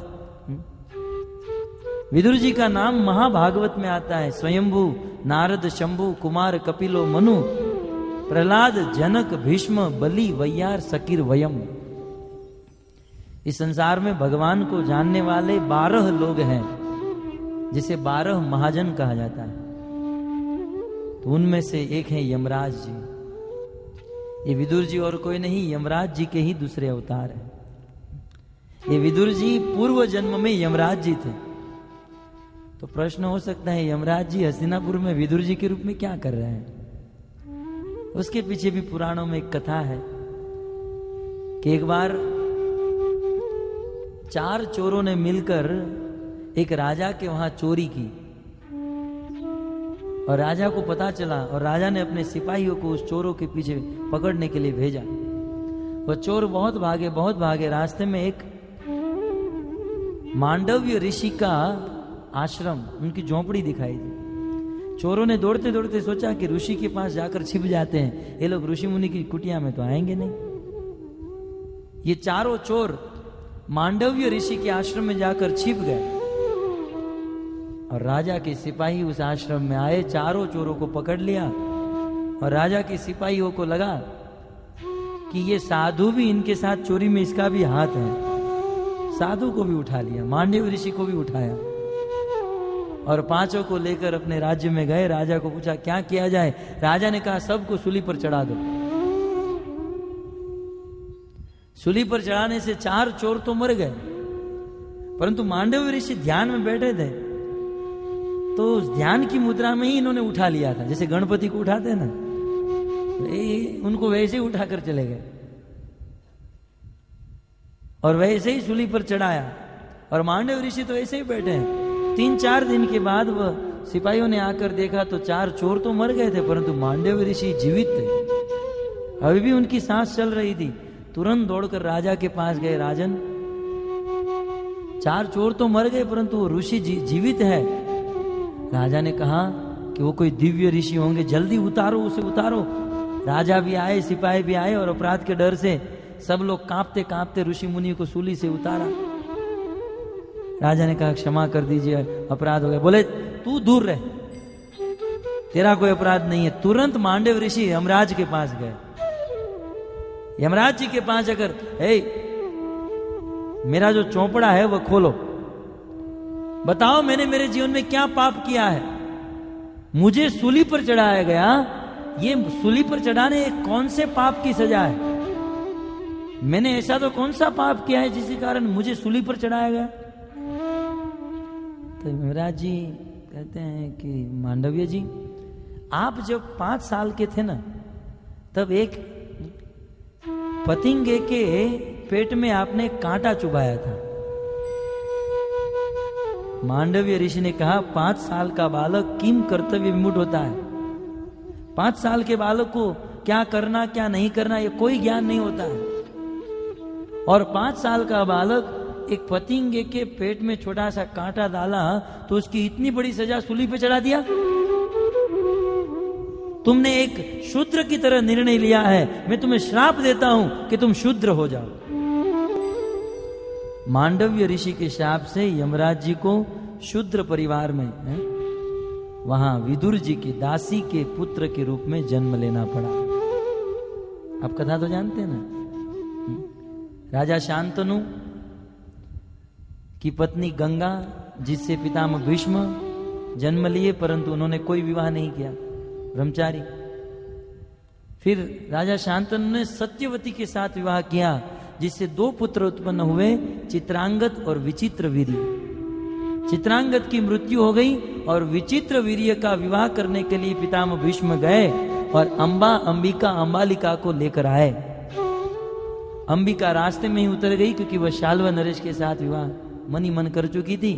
विदुर जी का नाम महाभागवत में आता है। स्वयंभू, नारद, शंभु, कुमार, कपिलो, मनु, प्रहलाद, जनक, भीष्म, बलि, वैयार, सकीर, वयम। इस संसार में भगवान को जानने वाले 12 लोग हैं, जिसे 12 महाजन कहा जाता है। तो उनमें से एक है यमराज जी। ये विदुर जी और कोई नहीं, यमराज जी के ही दूसरे अवतार हैं। ये विदुर जी पूर्व जन्म में यमराज जी थे। तो प्रश्न हो सकता है, यमराज जी हस्तिनापुर में विदुर जी के रूप में क्या कर रहे हैं। उसके पीछे भी पुराणों में एक कथा है कि एक बार 4 चोरों ने मिलकर एक राजा के वहां चोरी की, और राजा को पता चला, और राजा ने अपने सिपाहियों को उस चोरों के पीछे पकड़ने के लिए भेजा। वो चोर बहुत भागे। रास्ते में एक मांडव्य ऋषि का आश्रम, उनकी झोंपड़ी दिखाई दी। चोरों ने दौड़ते दौड़ते सोचा कि ऋषि के पास जाकर छिप जाते हैं, ये लोग ऋषि मुनि की कुटिया में तो आएंगे नहीं। ये चारों चोर मांडव्य ऋषि के आश्रम में जाकर छिप गए, और राजा के सिपाही उस आश्रम में आए, चारों चोरों को पकड़ लिया। और राजा के सिपाहियों को लगा कि ये साधु भी इनके साथ चोरी में, इसका भी हाथ है। साधु को भी उठा लिया, मांडव्य ऋषि को भी उठाया, और 5 को लेकर अपने राज्य में गए। राजा को पूछा क्या किया जाए। राजा ने कहा सबको सूली पर चढ़ा दो। सूली पर चढ़ाने से 4 चोर तो मर गए, परंतु मांडव्य ऋषि ध्यान में बैठे थे, तो उस ध्यान की मुद्रा में ही इन्होंने उठा लिया था, जैसे गणपति को उठाते हैं ना, उनको वैसे ही उठाकर चले गए, और वैसे ही सूली पर चढ़ाया। और मांडव्य ऋषि तो ऐसे ही बैठे हैं। 3-4 दिन के बाद वह सिपाहियों ने आकर देखा तो 4 चोर तो मर गए थे, परंतु मांडव्य ऋषि जीवित थे। अभी भी उनकी सांस चल रही थी। तुरंत दौड़कर राजा के पास गए। राजन, 4 चोर तो मर गए परंतु वो ऋषि जीवित है। राजा ने कहा कि वो कोई दिव्य ऋषि होंगे, जल्दी उतारो उसे, उतारो। राजा भी आए, सिपाही भी आए और अपराध के डर से सब लोग कांपते कांपते ऋषि मुनि को सूली से उतारा। राजा ने कहा क्षमा कर दीजिए, अपराध हो गया। बोले तू दूर रह, तेरा कोई अपराध नहीं है। तुरंत मांडव ऋषि यमराज के पास गए। यमराज जी के पास जाकर, मेरा जो चौपड़ा है वह खोलो, बताओ मैंने मेरे जीवन में क्या पाप किया है। मुझे सूली पर चढ़ाया गया, ये सूली पर चढ़ाने कौन से पाप की सजा है? मैंने ऐसा तो कौन सा पाप किया है जिसके कारण मुझे सूली पर चढ़ाया गया? तो यमराज जी कहते हैं कि मांडव्य जी, आप जब 5 साल के थे ना, तब एक पतिंगे के पेट में आपने कांटा चुभाया था। मांडव्य ऋषि ने कहा 5 साल का बालक किम कर्तव्य विमूढ़ होता है। 5 साल के बालक को क्या करना क्या नहीं करना ये कोई ज्ञान नहीं होता है। और 5 साल का बालक एक पतिंगे के पेट में छोटा सा कांटा डाला तो उसकी इतनी बड़ी सजा सूली पे चढ़ा दिया। तुमने एक शूद्र की तरह निर्णय लिया है, मैं तुम्हें श्राप देता हूं कि तुम शूद्र हो जाओ। मांडव्य ऋषि के श्राप से यमराज जी को शूद्र परिवार में वहां विदुर जी की दासी के पुत्र के रूप में जन्म लेना पड़ा। आप कथा तो जानते हैं ना, राजा शांतनु की पत्नी गंगा, जिससे पितामह भीष्म जन्म लिए परंतु उन्होंने कोई विवाह नहीं किया, ब्रह्मचारी। फिर राजा शांतनु ने सत्यवती के साथ विवाह किया, जिससे 2 पुत्र उत्पन्न हुए, चित्रांगद और विचित्र वीर्य। चित्रांगद की मृत्यु हो गई और विचित्र वीर्य का विवाह करने के लिए पितामह भीष्म गए और अंबिका अंबालिका को लेकर आए। अंबिका रास्ते में ही उतर गई क्योंकि वह शाल्व नरेश के साथ विवाह मन ही मन कर चुकी थी।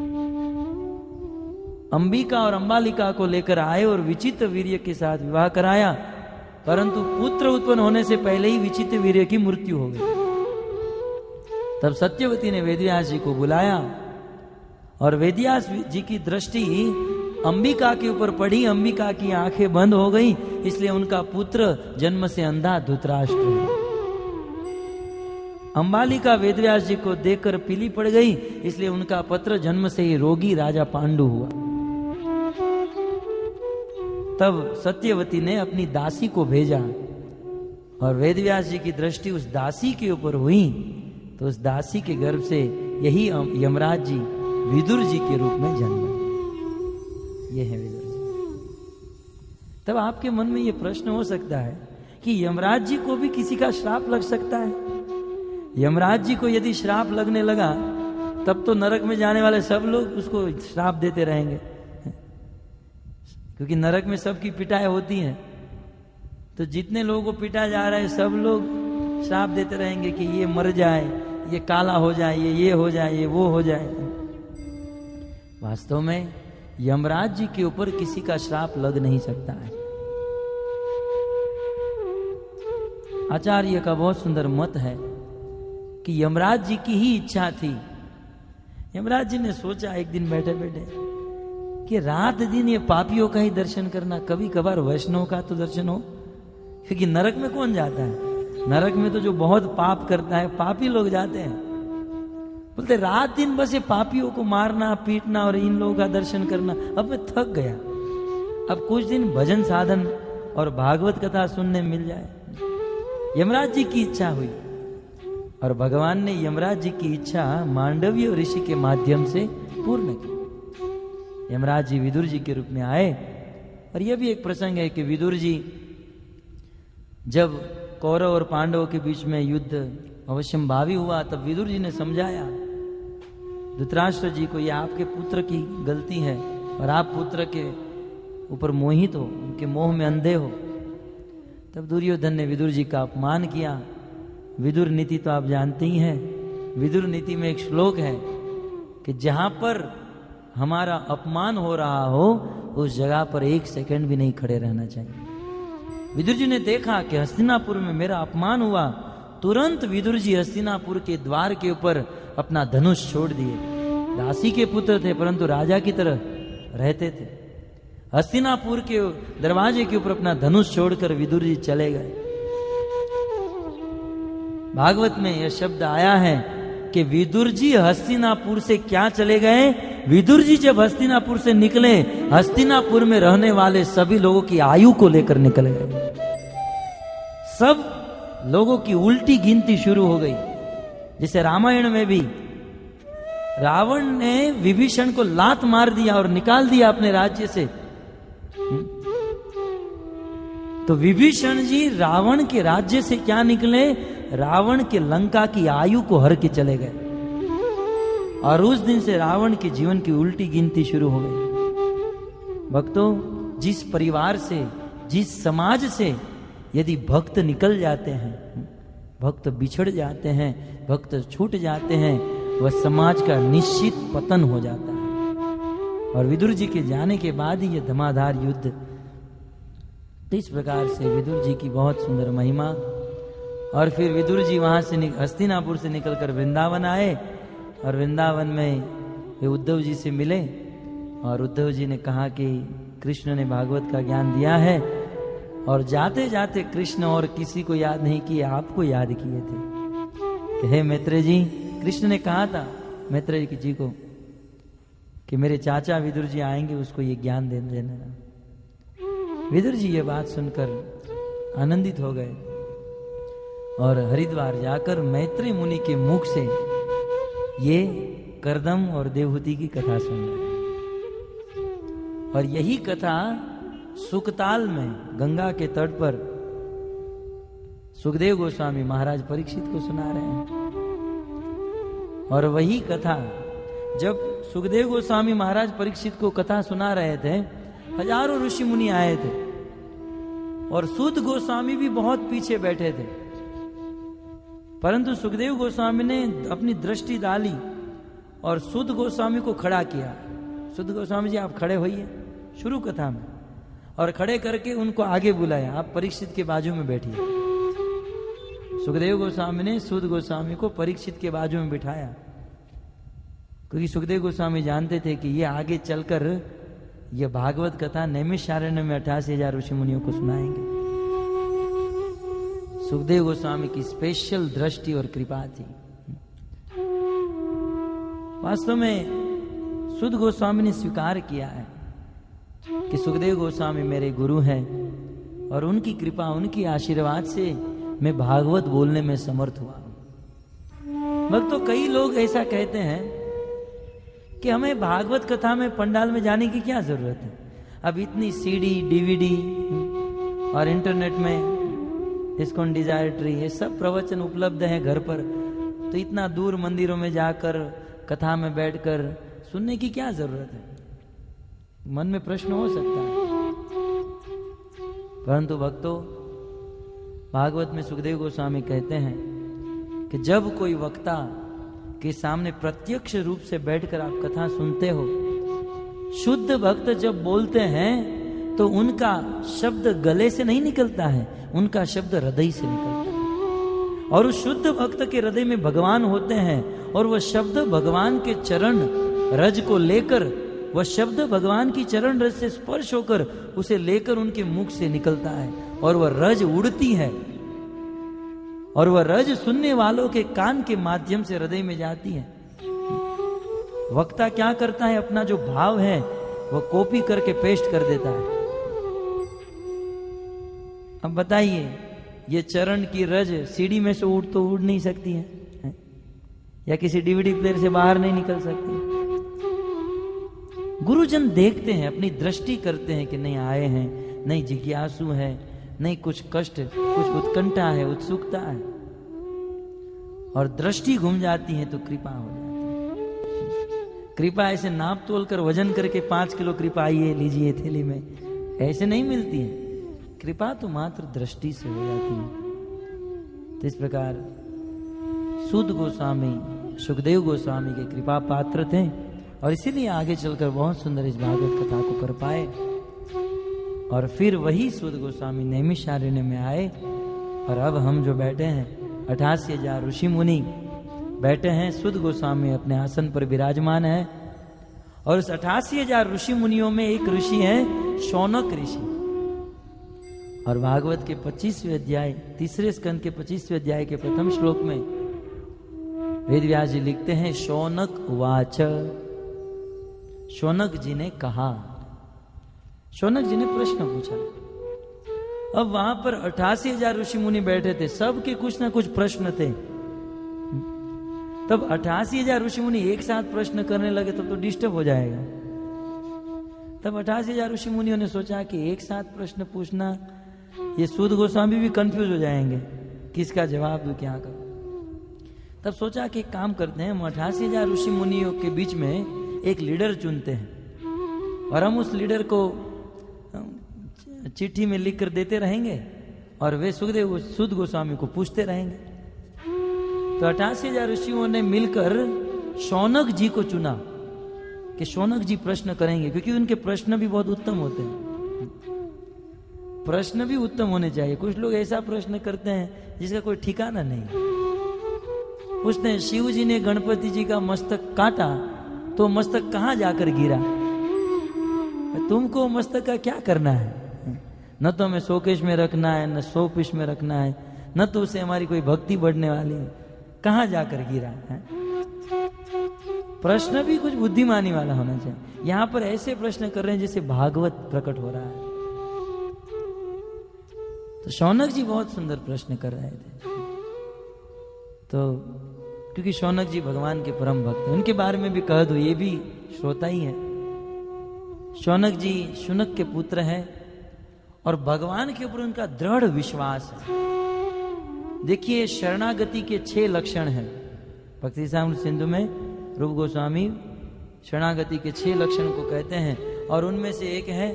अंबिका और अंबालिका को लेकर आए और विचित्र वीर्य के साथ विवाह कराया, परंतु पुत्र उत्पन्न होने से पहले ही विचित्र वीर्य की मृत्यु हो गई। तब सत्यवती ने वेदव्यास जी को बुलाया और वेदव्यास जी की दृष्टि अंबिका के ऊपर पड़ी। अंबिका की आंखें बंद हो गई, इसलिए उनका पुत्र जन्म से अंधा धृतराष्ट्र। अंबालिका वेदव्यास जी को देखकर पीली पड़ गई, इसलिए उनका पुत्र जन्म से ही रोगी राजा पांडु हुआ। तब सत्यवती ने अपनी दासी को भेजा और वेदव्यास जी की दृष्टि उस दासी के ऊपर हुई, तो उस दासी के गर्भ से यही यमराज जी विदुर जी के रूप में जन्म लिया। ये है विदुर जी। तब आपके मन में ये प्रश्न हो सकता है कि यमराज जी को भी किसी का श्राप लग सकता है? यमराज जी को यदि श्राप लगने लगा तब तो नरक में जाने वाले सब लोग उसको श्राप देते रहेंगे, क्योंकि नरक में सबकी पिटाई होती है। तो जितने लोगों को पिटा जा रहा है सब लोग श्राप देते रहेंगे कि ये मर जाए, ये काला हो जाए, ये हो जाए, ये वो हो जाए। वास्तव में यमराज जी के ऊपर किसी का श्राप लग नहीं सकता है। आचार्य का बहुत सुंदर मत है कि यमराज जी की ही इच्छा थी। यमराज जी ने सोचा एक दिन बैठे बैठे कि रात दिन ये पापियों का ही दर्शन करना, कभी कभार वैष्णव का तो दर्शन हो, क्योंकि नरक में कौन जाता है? नरक में तो जो बहुत पाप करता है पापी लोग जाते हैं। बोलते रात दिन बस ये पापियों को मारना पीटना और इन लोगों का दर्शन करना, अब मैं थक गया, अब कुछ दिन भजन साधन और भागवत कथा सुनने मिल जाए। यमराज जी की इच्छा हुई और भगवान ने यमराज जी की इच्छा मांडव्य ऋषि के माध्यम से पूर्ण की। यमराज जी विदुर जी के रूप में आए। और यह भी एक प्रसंग है कि विदुर जी जब कौरव और पांडवों के बीच में युद्ध अवश्यंभावी हुआ, तब विदुर जी ने समझाया धृतराष्ट्र जी को, यह आपके पुत्र की गलती है और आप पुत्र के ऊपर मोहित हो, उनके मोह में अंधे हो। तब दुर्योधन ने विदुर जी का अपमान किया। विदुर नीति तो आप जानते ही हैं। विदुर नीति में एक श्लोक है कि जहां पर हमारा अपमान हो रहा हो उस जगह पर 1 सेकंड भी नहीं खड़े रहना चाहिए। विदुर जी ने देखा कि हस्तिनापुर में मेरा अपमान हुआ, तुरंत विदुर जी हस्तिनापुर के द्वार के ऊपर अपना धनुष छोड़ दिए। दासी के पुत्र थे परंतु राजा की तरह रहते थे। हस्तिनापुर के दरवाजे के ऊपर अपना धनुष छोड़कर विदुर जी चले गए। भागवत में यह शब्द आया है कि विदुर जी हस्तिनापुर से क्या चले गए। विदुर जी जब हस्तिनापुर से निकले, हस्तिनापुर में रहने वाले सभी लोगों की आयु को लेकर निकल गए। सब लोगों की उल्टी गिनती शुरू हो गई। जैसे रामायण में भी रावण ने विभीषण को लात मार दिया और निकाल दिया अपने राज्य से, तो विभीषण जी रावण के राज्य से क्या निकले, रावण के लंका की आयु को हर के चले गए। और उस दिन से रावण के जीवन की उल्टी गिनती शुरू हो गई। भक्तों, जिस परिवार से, जिस समाज से यदि भक्त निकल जाते हैं, भक्त बिछड़ जाते हैं, भक्त छूट जाते हैं, वह समाज का निश्चित पतन हो जाता है। और विदुर जी के जाने के बाद ही यह धमाधार युद्ध। तो इस प्रकार से विदुर जी की बहुत सुंदर महिमा। और फिर विदुर जी वहां से हस्तिनापुर से निकलकर वृंदावन आए और वृंदावन में वे उद्धव जी से मिले और उद्धव जी ने कहा कि कृष्ण ने भागवत का ज्ञान दिया है। और जाते जाते कृष्ण और किसी को याद नहीं किए, आपको याद किए थे कि हे मैत्रेय जी, कृष्ण ने कहा था मैत्रेय जी को कि मेरे चाचा विदुर जी आएंगे, उसको ये ज्ञान दे देना। विदुर जी ये बात सुनकर आनंदित हो गए और हरिद्वार जाकर मैत्रेय मुनि के मुख से ये करदम और देवहूति की कथा सुन रहे। और यही कथा सुकताल में गंगा के तट पर सुखदेव गोस्वामी महाराज परीक्षित को सुना रहे हैं। और वही कथा जब सुखदेव गोस्वामी महाराज परीक्षित को कथा सुना रहे थे, हजारों ऋषि मुनि आए थे और सुध गोस्वामी भी बहुत पीछे बैठे थे। परंतु सुखदेव गोस्वामी ने अपनी दृष्टि डाली और सुध गोस्वामी को खड़ा किया। सुध गोस्वामी जी आप खड़े होइए शुरू कथा में, और खड़े करके उनको आगे बुलाया, आप परीक्षित के बाजू में बैठिए। सुखदेव गोस्वामी ने सुध गोस्वामी को परीक्षित के बाजू में बिठाया, क्योंकि सुखदेव गोस्वामी जानते थे कि ये आगे चलकर यह भागवत कथा नैमिषारण्य में 88,000 ऋषि मुनियों को सुनाएंगे। सुखदेव गोस्वामी की स्पेशल दृष्टि और कृपा थी। वास्तव में सुध गोस्वामी ने स्वीकार किया है कि सुखदेव गोस्वामी मेरे गुरु हैं और उनकी कृपा, उनकी आशीर्वाद से मैं भागवत बोलने में समर्थ हुआ। भक्तों, कई लोग ऐसा कहते हैं कि हमें भागवत कथा में पंडाल में जाने की क्या जरूरत है। अब इतनी सीडी, डीवीडी और इंटरनेट में ISKCON डिजायर ट्री, ये सब प्रवचन उपलब्ध हैं घर पर, तो इतना दूर मंदिरों में जाकर कथा में बैठकर सुनने की क्या जरूरत है। मन में प्रश्न हो सकता है। परंतु भक्तों, भागवत में सुखदेव गोस्वामी कहते हैं कि जब कोई वक्ता के सामने प्रत्यक्ष रूप से बैठकर आप कथा सुनते हो, शुद्ध भक्त जब बोलते हैं तो उनका शब्द गले से नहीं निकलता है, उनका शब्द हृदय से निकलता है। और उस शुद्ध भक्त के हृदय में भगवान होते हैं और वह शब्द भगवान के चरण रज को लेकर, वह शब्द भगवान की चरण रज से स्पर्श होकर उसे लेकर उनके मुख से निकलता है और वह रज उड़ती है और वह रज सुनने वालों के कान के माध्यम से हृदय में जाती है। वक्ता क्या करता है, अपना जो भाव है वह कॉपी करके पेस्ट कर देता है। अब बताइए, ये चरण की रज सीडी में से उड़ तो उड़ नहीं सकती है, या किसी डीवीडी प्लेयर से बाहर नहीं निकल सकती। गुरुजन देखते हैं, अपनी दृष्टि करते हैं कि नहीं आए हैं, नहीं जिज्ञासु है, नहीं कुछ कष्ट, कुछ उत्कंठा है, उत्सुकता है, और दृष्टि घूम जाती है तो कृपा हो जाती है। कृपा ऐसे नाप तोल कर वजन करके 5 किलो कृपा आइए लीजिए थैली में, ऐसे नहीं मिलती है। कृपा तो मात्र दृष्टि से हो जाती है। तो इस प्रकार सुध गोस्वामी सुखदेव गोस्वामी के कृपा पात्र थे और इसीलिए आगे चलकर बहुत सुंदर इस भागवत कथा को कर पाए। और फिर वही सूत गोस्वामी नैमिषारण्य में आए। और अब हम जो बैठे हैं 88,000 ऋषि मुनि बैठे हैं, सूत गोस्वामी अपने आसन पर विराजमान है। और उस 88,000 ऋषि मुनियों में एक ऋषि है शौनक ऋषि। और भागवत के 25वें अध्याय, तीसरे स्कंद के 25वें अध्याय के प्रथम श्लोक में वेदव्यास जी लिखते हैं, शौनक उवाच, शौनक जी ने कहा। शौनक जी ने प्रश्न पूछा। अब वहां पर 88,000 ऋषि मुनि बैठे थे, सबके कुछ ना कुछ प्रश्न थे। तब 88,000 ऋषि मुनि एक साथ प्रश्न करने लगे तब तो डिस्टर्ब हो जाएगा। तब 88,000 ऋषि मुनियों ने सोचा कि एक साथ प्रश्न पूछना, ये सूत गोस्वामी भी कंफ्यूज हो जाएंगे, किसका जवाब दूं, क्या करूं। तब सोचा कि एक काम करते हैं, हम 88,000 ऋषि मुनियों के बीच में एक लीडर चुनते हैं और हम उस लीडर को चिट्ठी में लिख कर देते रहेंगे और वे सुखदेव सूत गोस्वामी को पूछते रहेंगे। तो 88,000 ऋषियों ने मिलकर शौनक जी को चुना कि शौनक जी प्रश्न करेंगे, क्योंकि उनके प्रश्न भी बहुत उत्तम होते हैं। प्रश्न भी उत्तम होने चाहिए। कुछ लोग ऐसा प्रश्न करते हैं जिसका कोई ठिकाना नहीं। उसने शिव जी ने गणपति जी का मस्तक काटा तो मस्तक कहां जाकर गिरा, तुमको मस्तक का क्या करना है? न तो हमें शोकेश में रखना है, न शोपीस में रखना है, न तो उसे हमारी कोई भक्ति बढ़ने वाली है, कहां जाकर गिरा है? प्रश्न भी कुछ बुद्धिमानी वाला होना चाहिए। यहां पर ऐसे प्रश्न कर रहे हैं जैसे भागवत प्रकट हो रहा है। तो शौनक जी बहुत सुंदर प्रश्न कर रहे थे। तो क्योंकि शौनक जी भगवान के परम भक्त हैं, उनके बारे में भी कह दो, ये भी श्रोता ही है। शौनक जी शुनक के पुत्र हैं और भगवान के ऊपर उनका दृढ़ विश्वास है। देखिए, शरणागति के 6 लक्षण हैं। भक्ति सामृत सिंधु में रूप गोस्वामी शरणागति के 6 लक्षण को कहते हैं और उनमें से एक है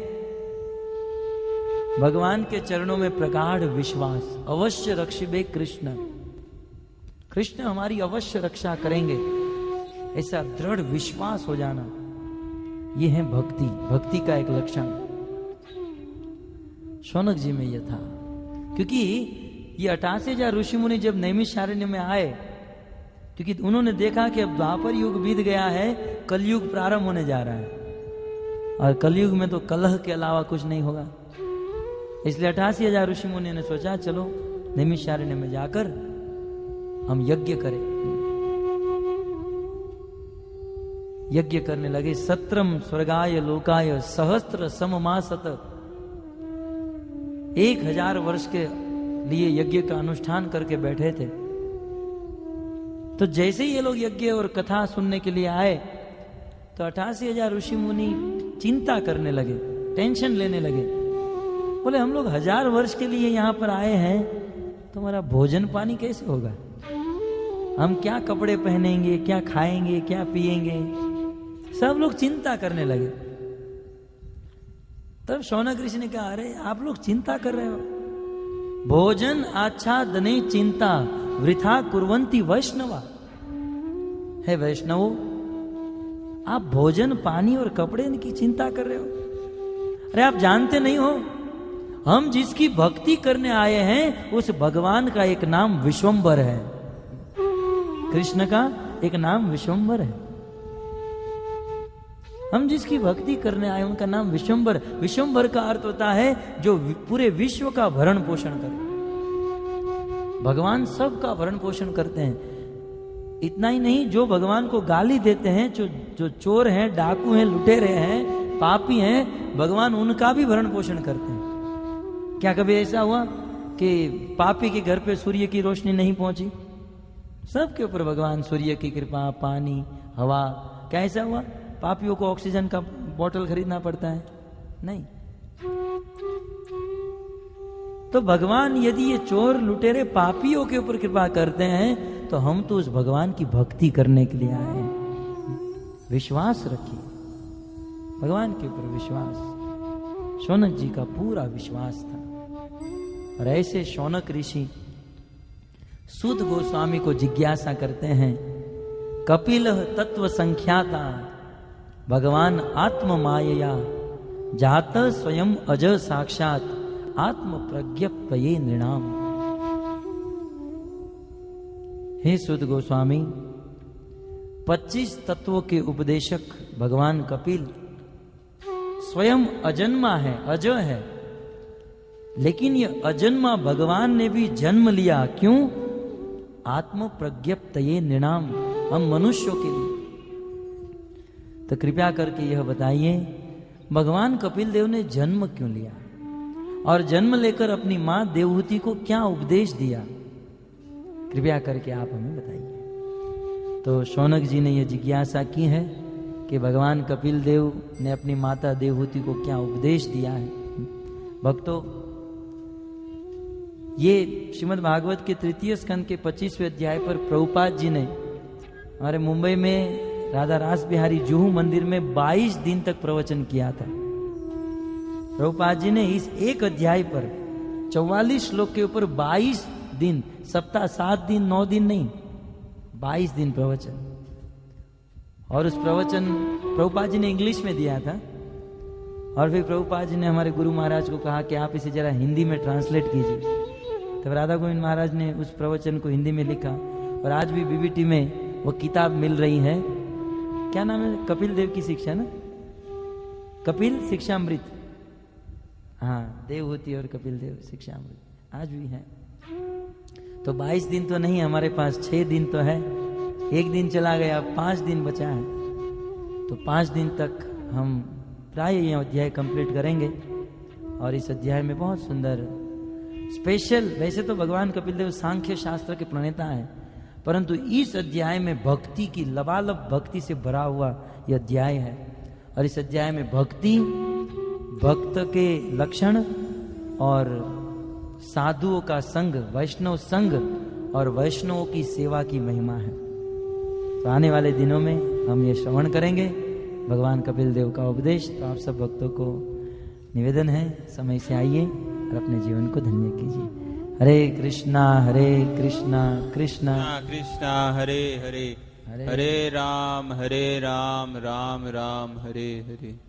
भगवान के चरणों में प्रगाढ़ विश्वास। अवश्य रक्षिबे कृष्ण, कृष्ण हमारी अवश्य रक्षा करेंगे, ऐसा दृढ़ विश्वास हो जाना, यह है भक्ति। भक्ति का एक लक्षण शौनक जी में यह था। क्योंकि ये 88,000 ऋषि मुनि जब नैमिषारण्य में आए, क्योंकि उन्होंने देखा कि अब द्वापर युग बीत गया है, कलयुग प्रारंभ होने जा रहा है और कलयुग में तो कलह के अलावा कुछ नहीं होगा। इसलिए 88,000 ऋषि मुनि ने सोचा चलो नैमिषारण्य में जाकर हम यज्ञ करें। यज्ञ करने लगे। सत्रम स्वर्गाय लोकाय सहस्त्र सममासत, 1000 वर्ष के लिए यज्ञ का अनुष्ठान करके बैठे थे। तो जैसे ही ये लोग यज्ञ और कथा सुनने के लिए आए तो 88,000 ऋषि मुनि चिंता करने लगे, टेंशन लेने लगे। बोले हम लोग 1000 वर्ष के लिए यहां पर आए हैं, तो हमारा भोजन पानी कैसे होगा? हम क्या कपड़े पहनेंगे, क्या खाएंगे, क्या पिएंगे? सब लोग चिंता करने लगे। तब शौनक ऋषि ने कहा, अरे आप लोग चिंता कर रहे हो, भोजन आच्छादने चिंता वृथा कुर्वन्ति वैष्णवा। है वैष्णवो, आप भोजन पानी और कपड़े की चिंता कर रहे हो? अरे आप जानते नहीं हो, हम जिसकी भक्ति करने आए हैं उस भगवान का एक नाम विश्वंभर है। कृष्ण का एक नाम विश्वंभर है। हम जिसकी भक्ति करने आए उनका नाम विश्वंभर। विश्वंभर का अर्थ होता है जो पूरे विश्व का भरण पोषण करे। भगवान सब का भरण पोषण करते हैं। इतना ही नहीं, जो भगवान को गाली देते हैं, जो चोर हैं, डाकू हैं, लुटेरे हैं, पापी हैं, भगवान उनका भी भरण पोषण करते हैं। क्या कभी ऐसा हुआ कि पापी के घर पे सूर्य की रोशनी नहीं पहुंची? सबके ऊपर भगवान सूर्य की कृपा, पानी, हवा। क्या ऐसा हुआ? पापियों को ऑक्सीजन का बोतल खरीदना पड़ता है? नहीं। तो भगवान यदि ये चोर लुटेरे पापियों के ऊपर कृपा करते हैं तो हम तो उस भगवान की भक्ति करने के लिए आए हैं। विश्वास रखिए, भगवान के ऊपर विश्वास। शौनक जी का पूरा विश्वास था। और ऐसे शौनक ऋषि सूत गोस्वामी को जिज्ञासा करते हैं, कपिल तत्व संख्याता भगवान आत्म मायया जात स्वयं अज साक्षात आत्म प्रज्ञप्तये नृणाम। हे सुत गोस्वामी, 25 तत्वों के उपदेशक भगवान कपिल स्वयं अजन्मा है, अज है, लेकिन ये अजन्मा भगवान ने भी जन्म लिया। क्यों? आत्म प्रज्ञप्तये नृणाम, हम मनुष्यों के लिए। तो कृपया करके यह बताइए, भगवान कपिल देव ने जन्म क्यों लिया और जन्म लेकर अपनी मां देवहूति को क्या उपदेश दिया? कृपया करके आप हमें बताइए। तो शौनक जी ने यह जिज्ञासा की है कि भगवान कपिल देव ने अपनी माता देवहूति को क्या उपदेश दिया है। भक्तों, ये श्रीमद् भागवत के 3 स्कंद के 25वें अध्याय पर प्रभुपाद जी ने हमारे मुंबई में राधा रास बिहारी जुहू मंदिर में 22 दिन तक प्रवचन किया था। प्रभुपाद जी ने इस एक अध्याय पर 44 श्लोक के ऊपर 22 दिन, सप्ताह 7 दिन 9 दिन नहीं, 22 दिन प्रवचन। और उस प्रवचन प्रभुपाद जी ने इंग्लिश में दिया था। और फिर प्रभुपाद जी ने हमारे गुरु महाराज को कहा कि आप इसे जरा हिंदी में ट्रांसलेट कीजिए। तब राधा गोविंद महाराज ने उस प्रवचन को हिंदी में लिखा और आज भी बीबीटी में वो किताब मिल रही है। क्या नाम है? कपिल देव की शिक्षा ना, कपिल शिक्षामृत। हाँ, देवहूति और कपिल देव शिक्षामृत आज भी है। तो 22 दिन तो नहीं हमारे पास, 6 दिन तो है। एक दिन चला गया, 5 दिन बचा है। तो 5 दिन तक हम प्राय ये अध्याय कंप्लीट करेंगे। और इस अध्याय में बहुत सुंदर स्पेशल, वैसे तो भगवान कपिल देव सांख्य शास्त्र के प्रणेता हैं, परंतु इस अध्याय में भक्ति की, लबालब भक्ति से भरा हुआ यह अध्याय है। और इस अध्याय में भक्ति, भक्त के लक्षण और साधुओं का संग, वैष्णव संग और वैष्णवों की सेवा की महिमा है। तो आने वाले दिनों में हम ये श्रवण करेंगे भगवान कपिल देव का उपदेश। तो आप सब भक्तों को निवेदन है, समय से आइए और अपने जीवन को धन्य कीजिए। हरे कृष्णा कृष्णा कृष्णा हरे हरे, हरे राम राम राम हरे हरे।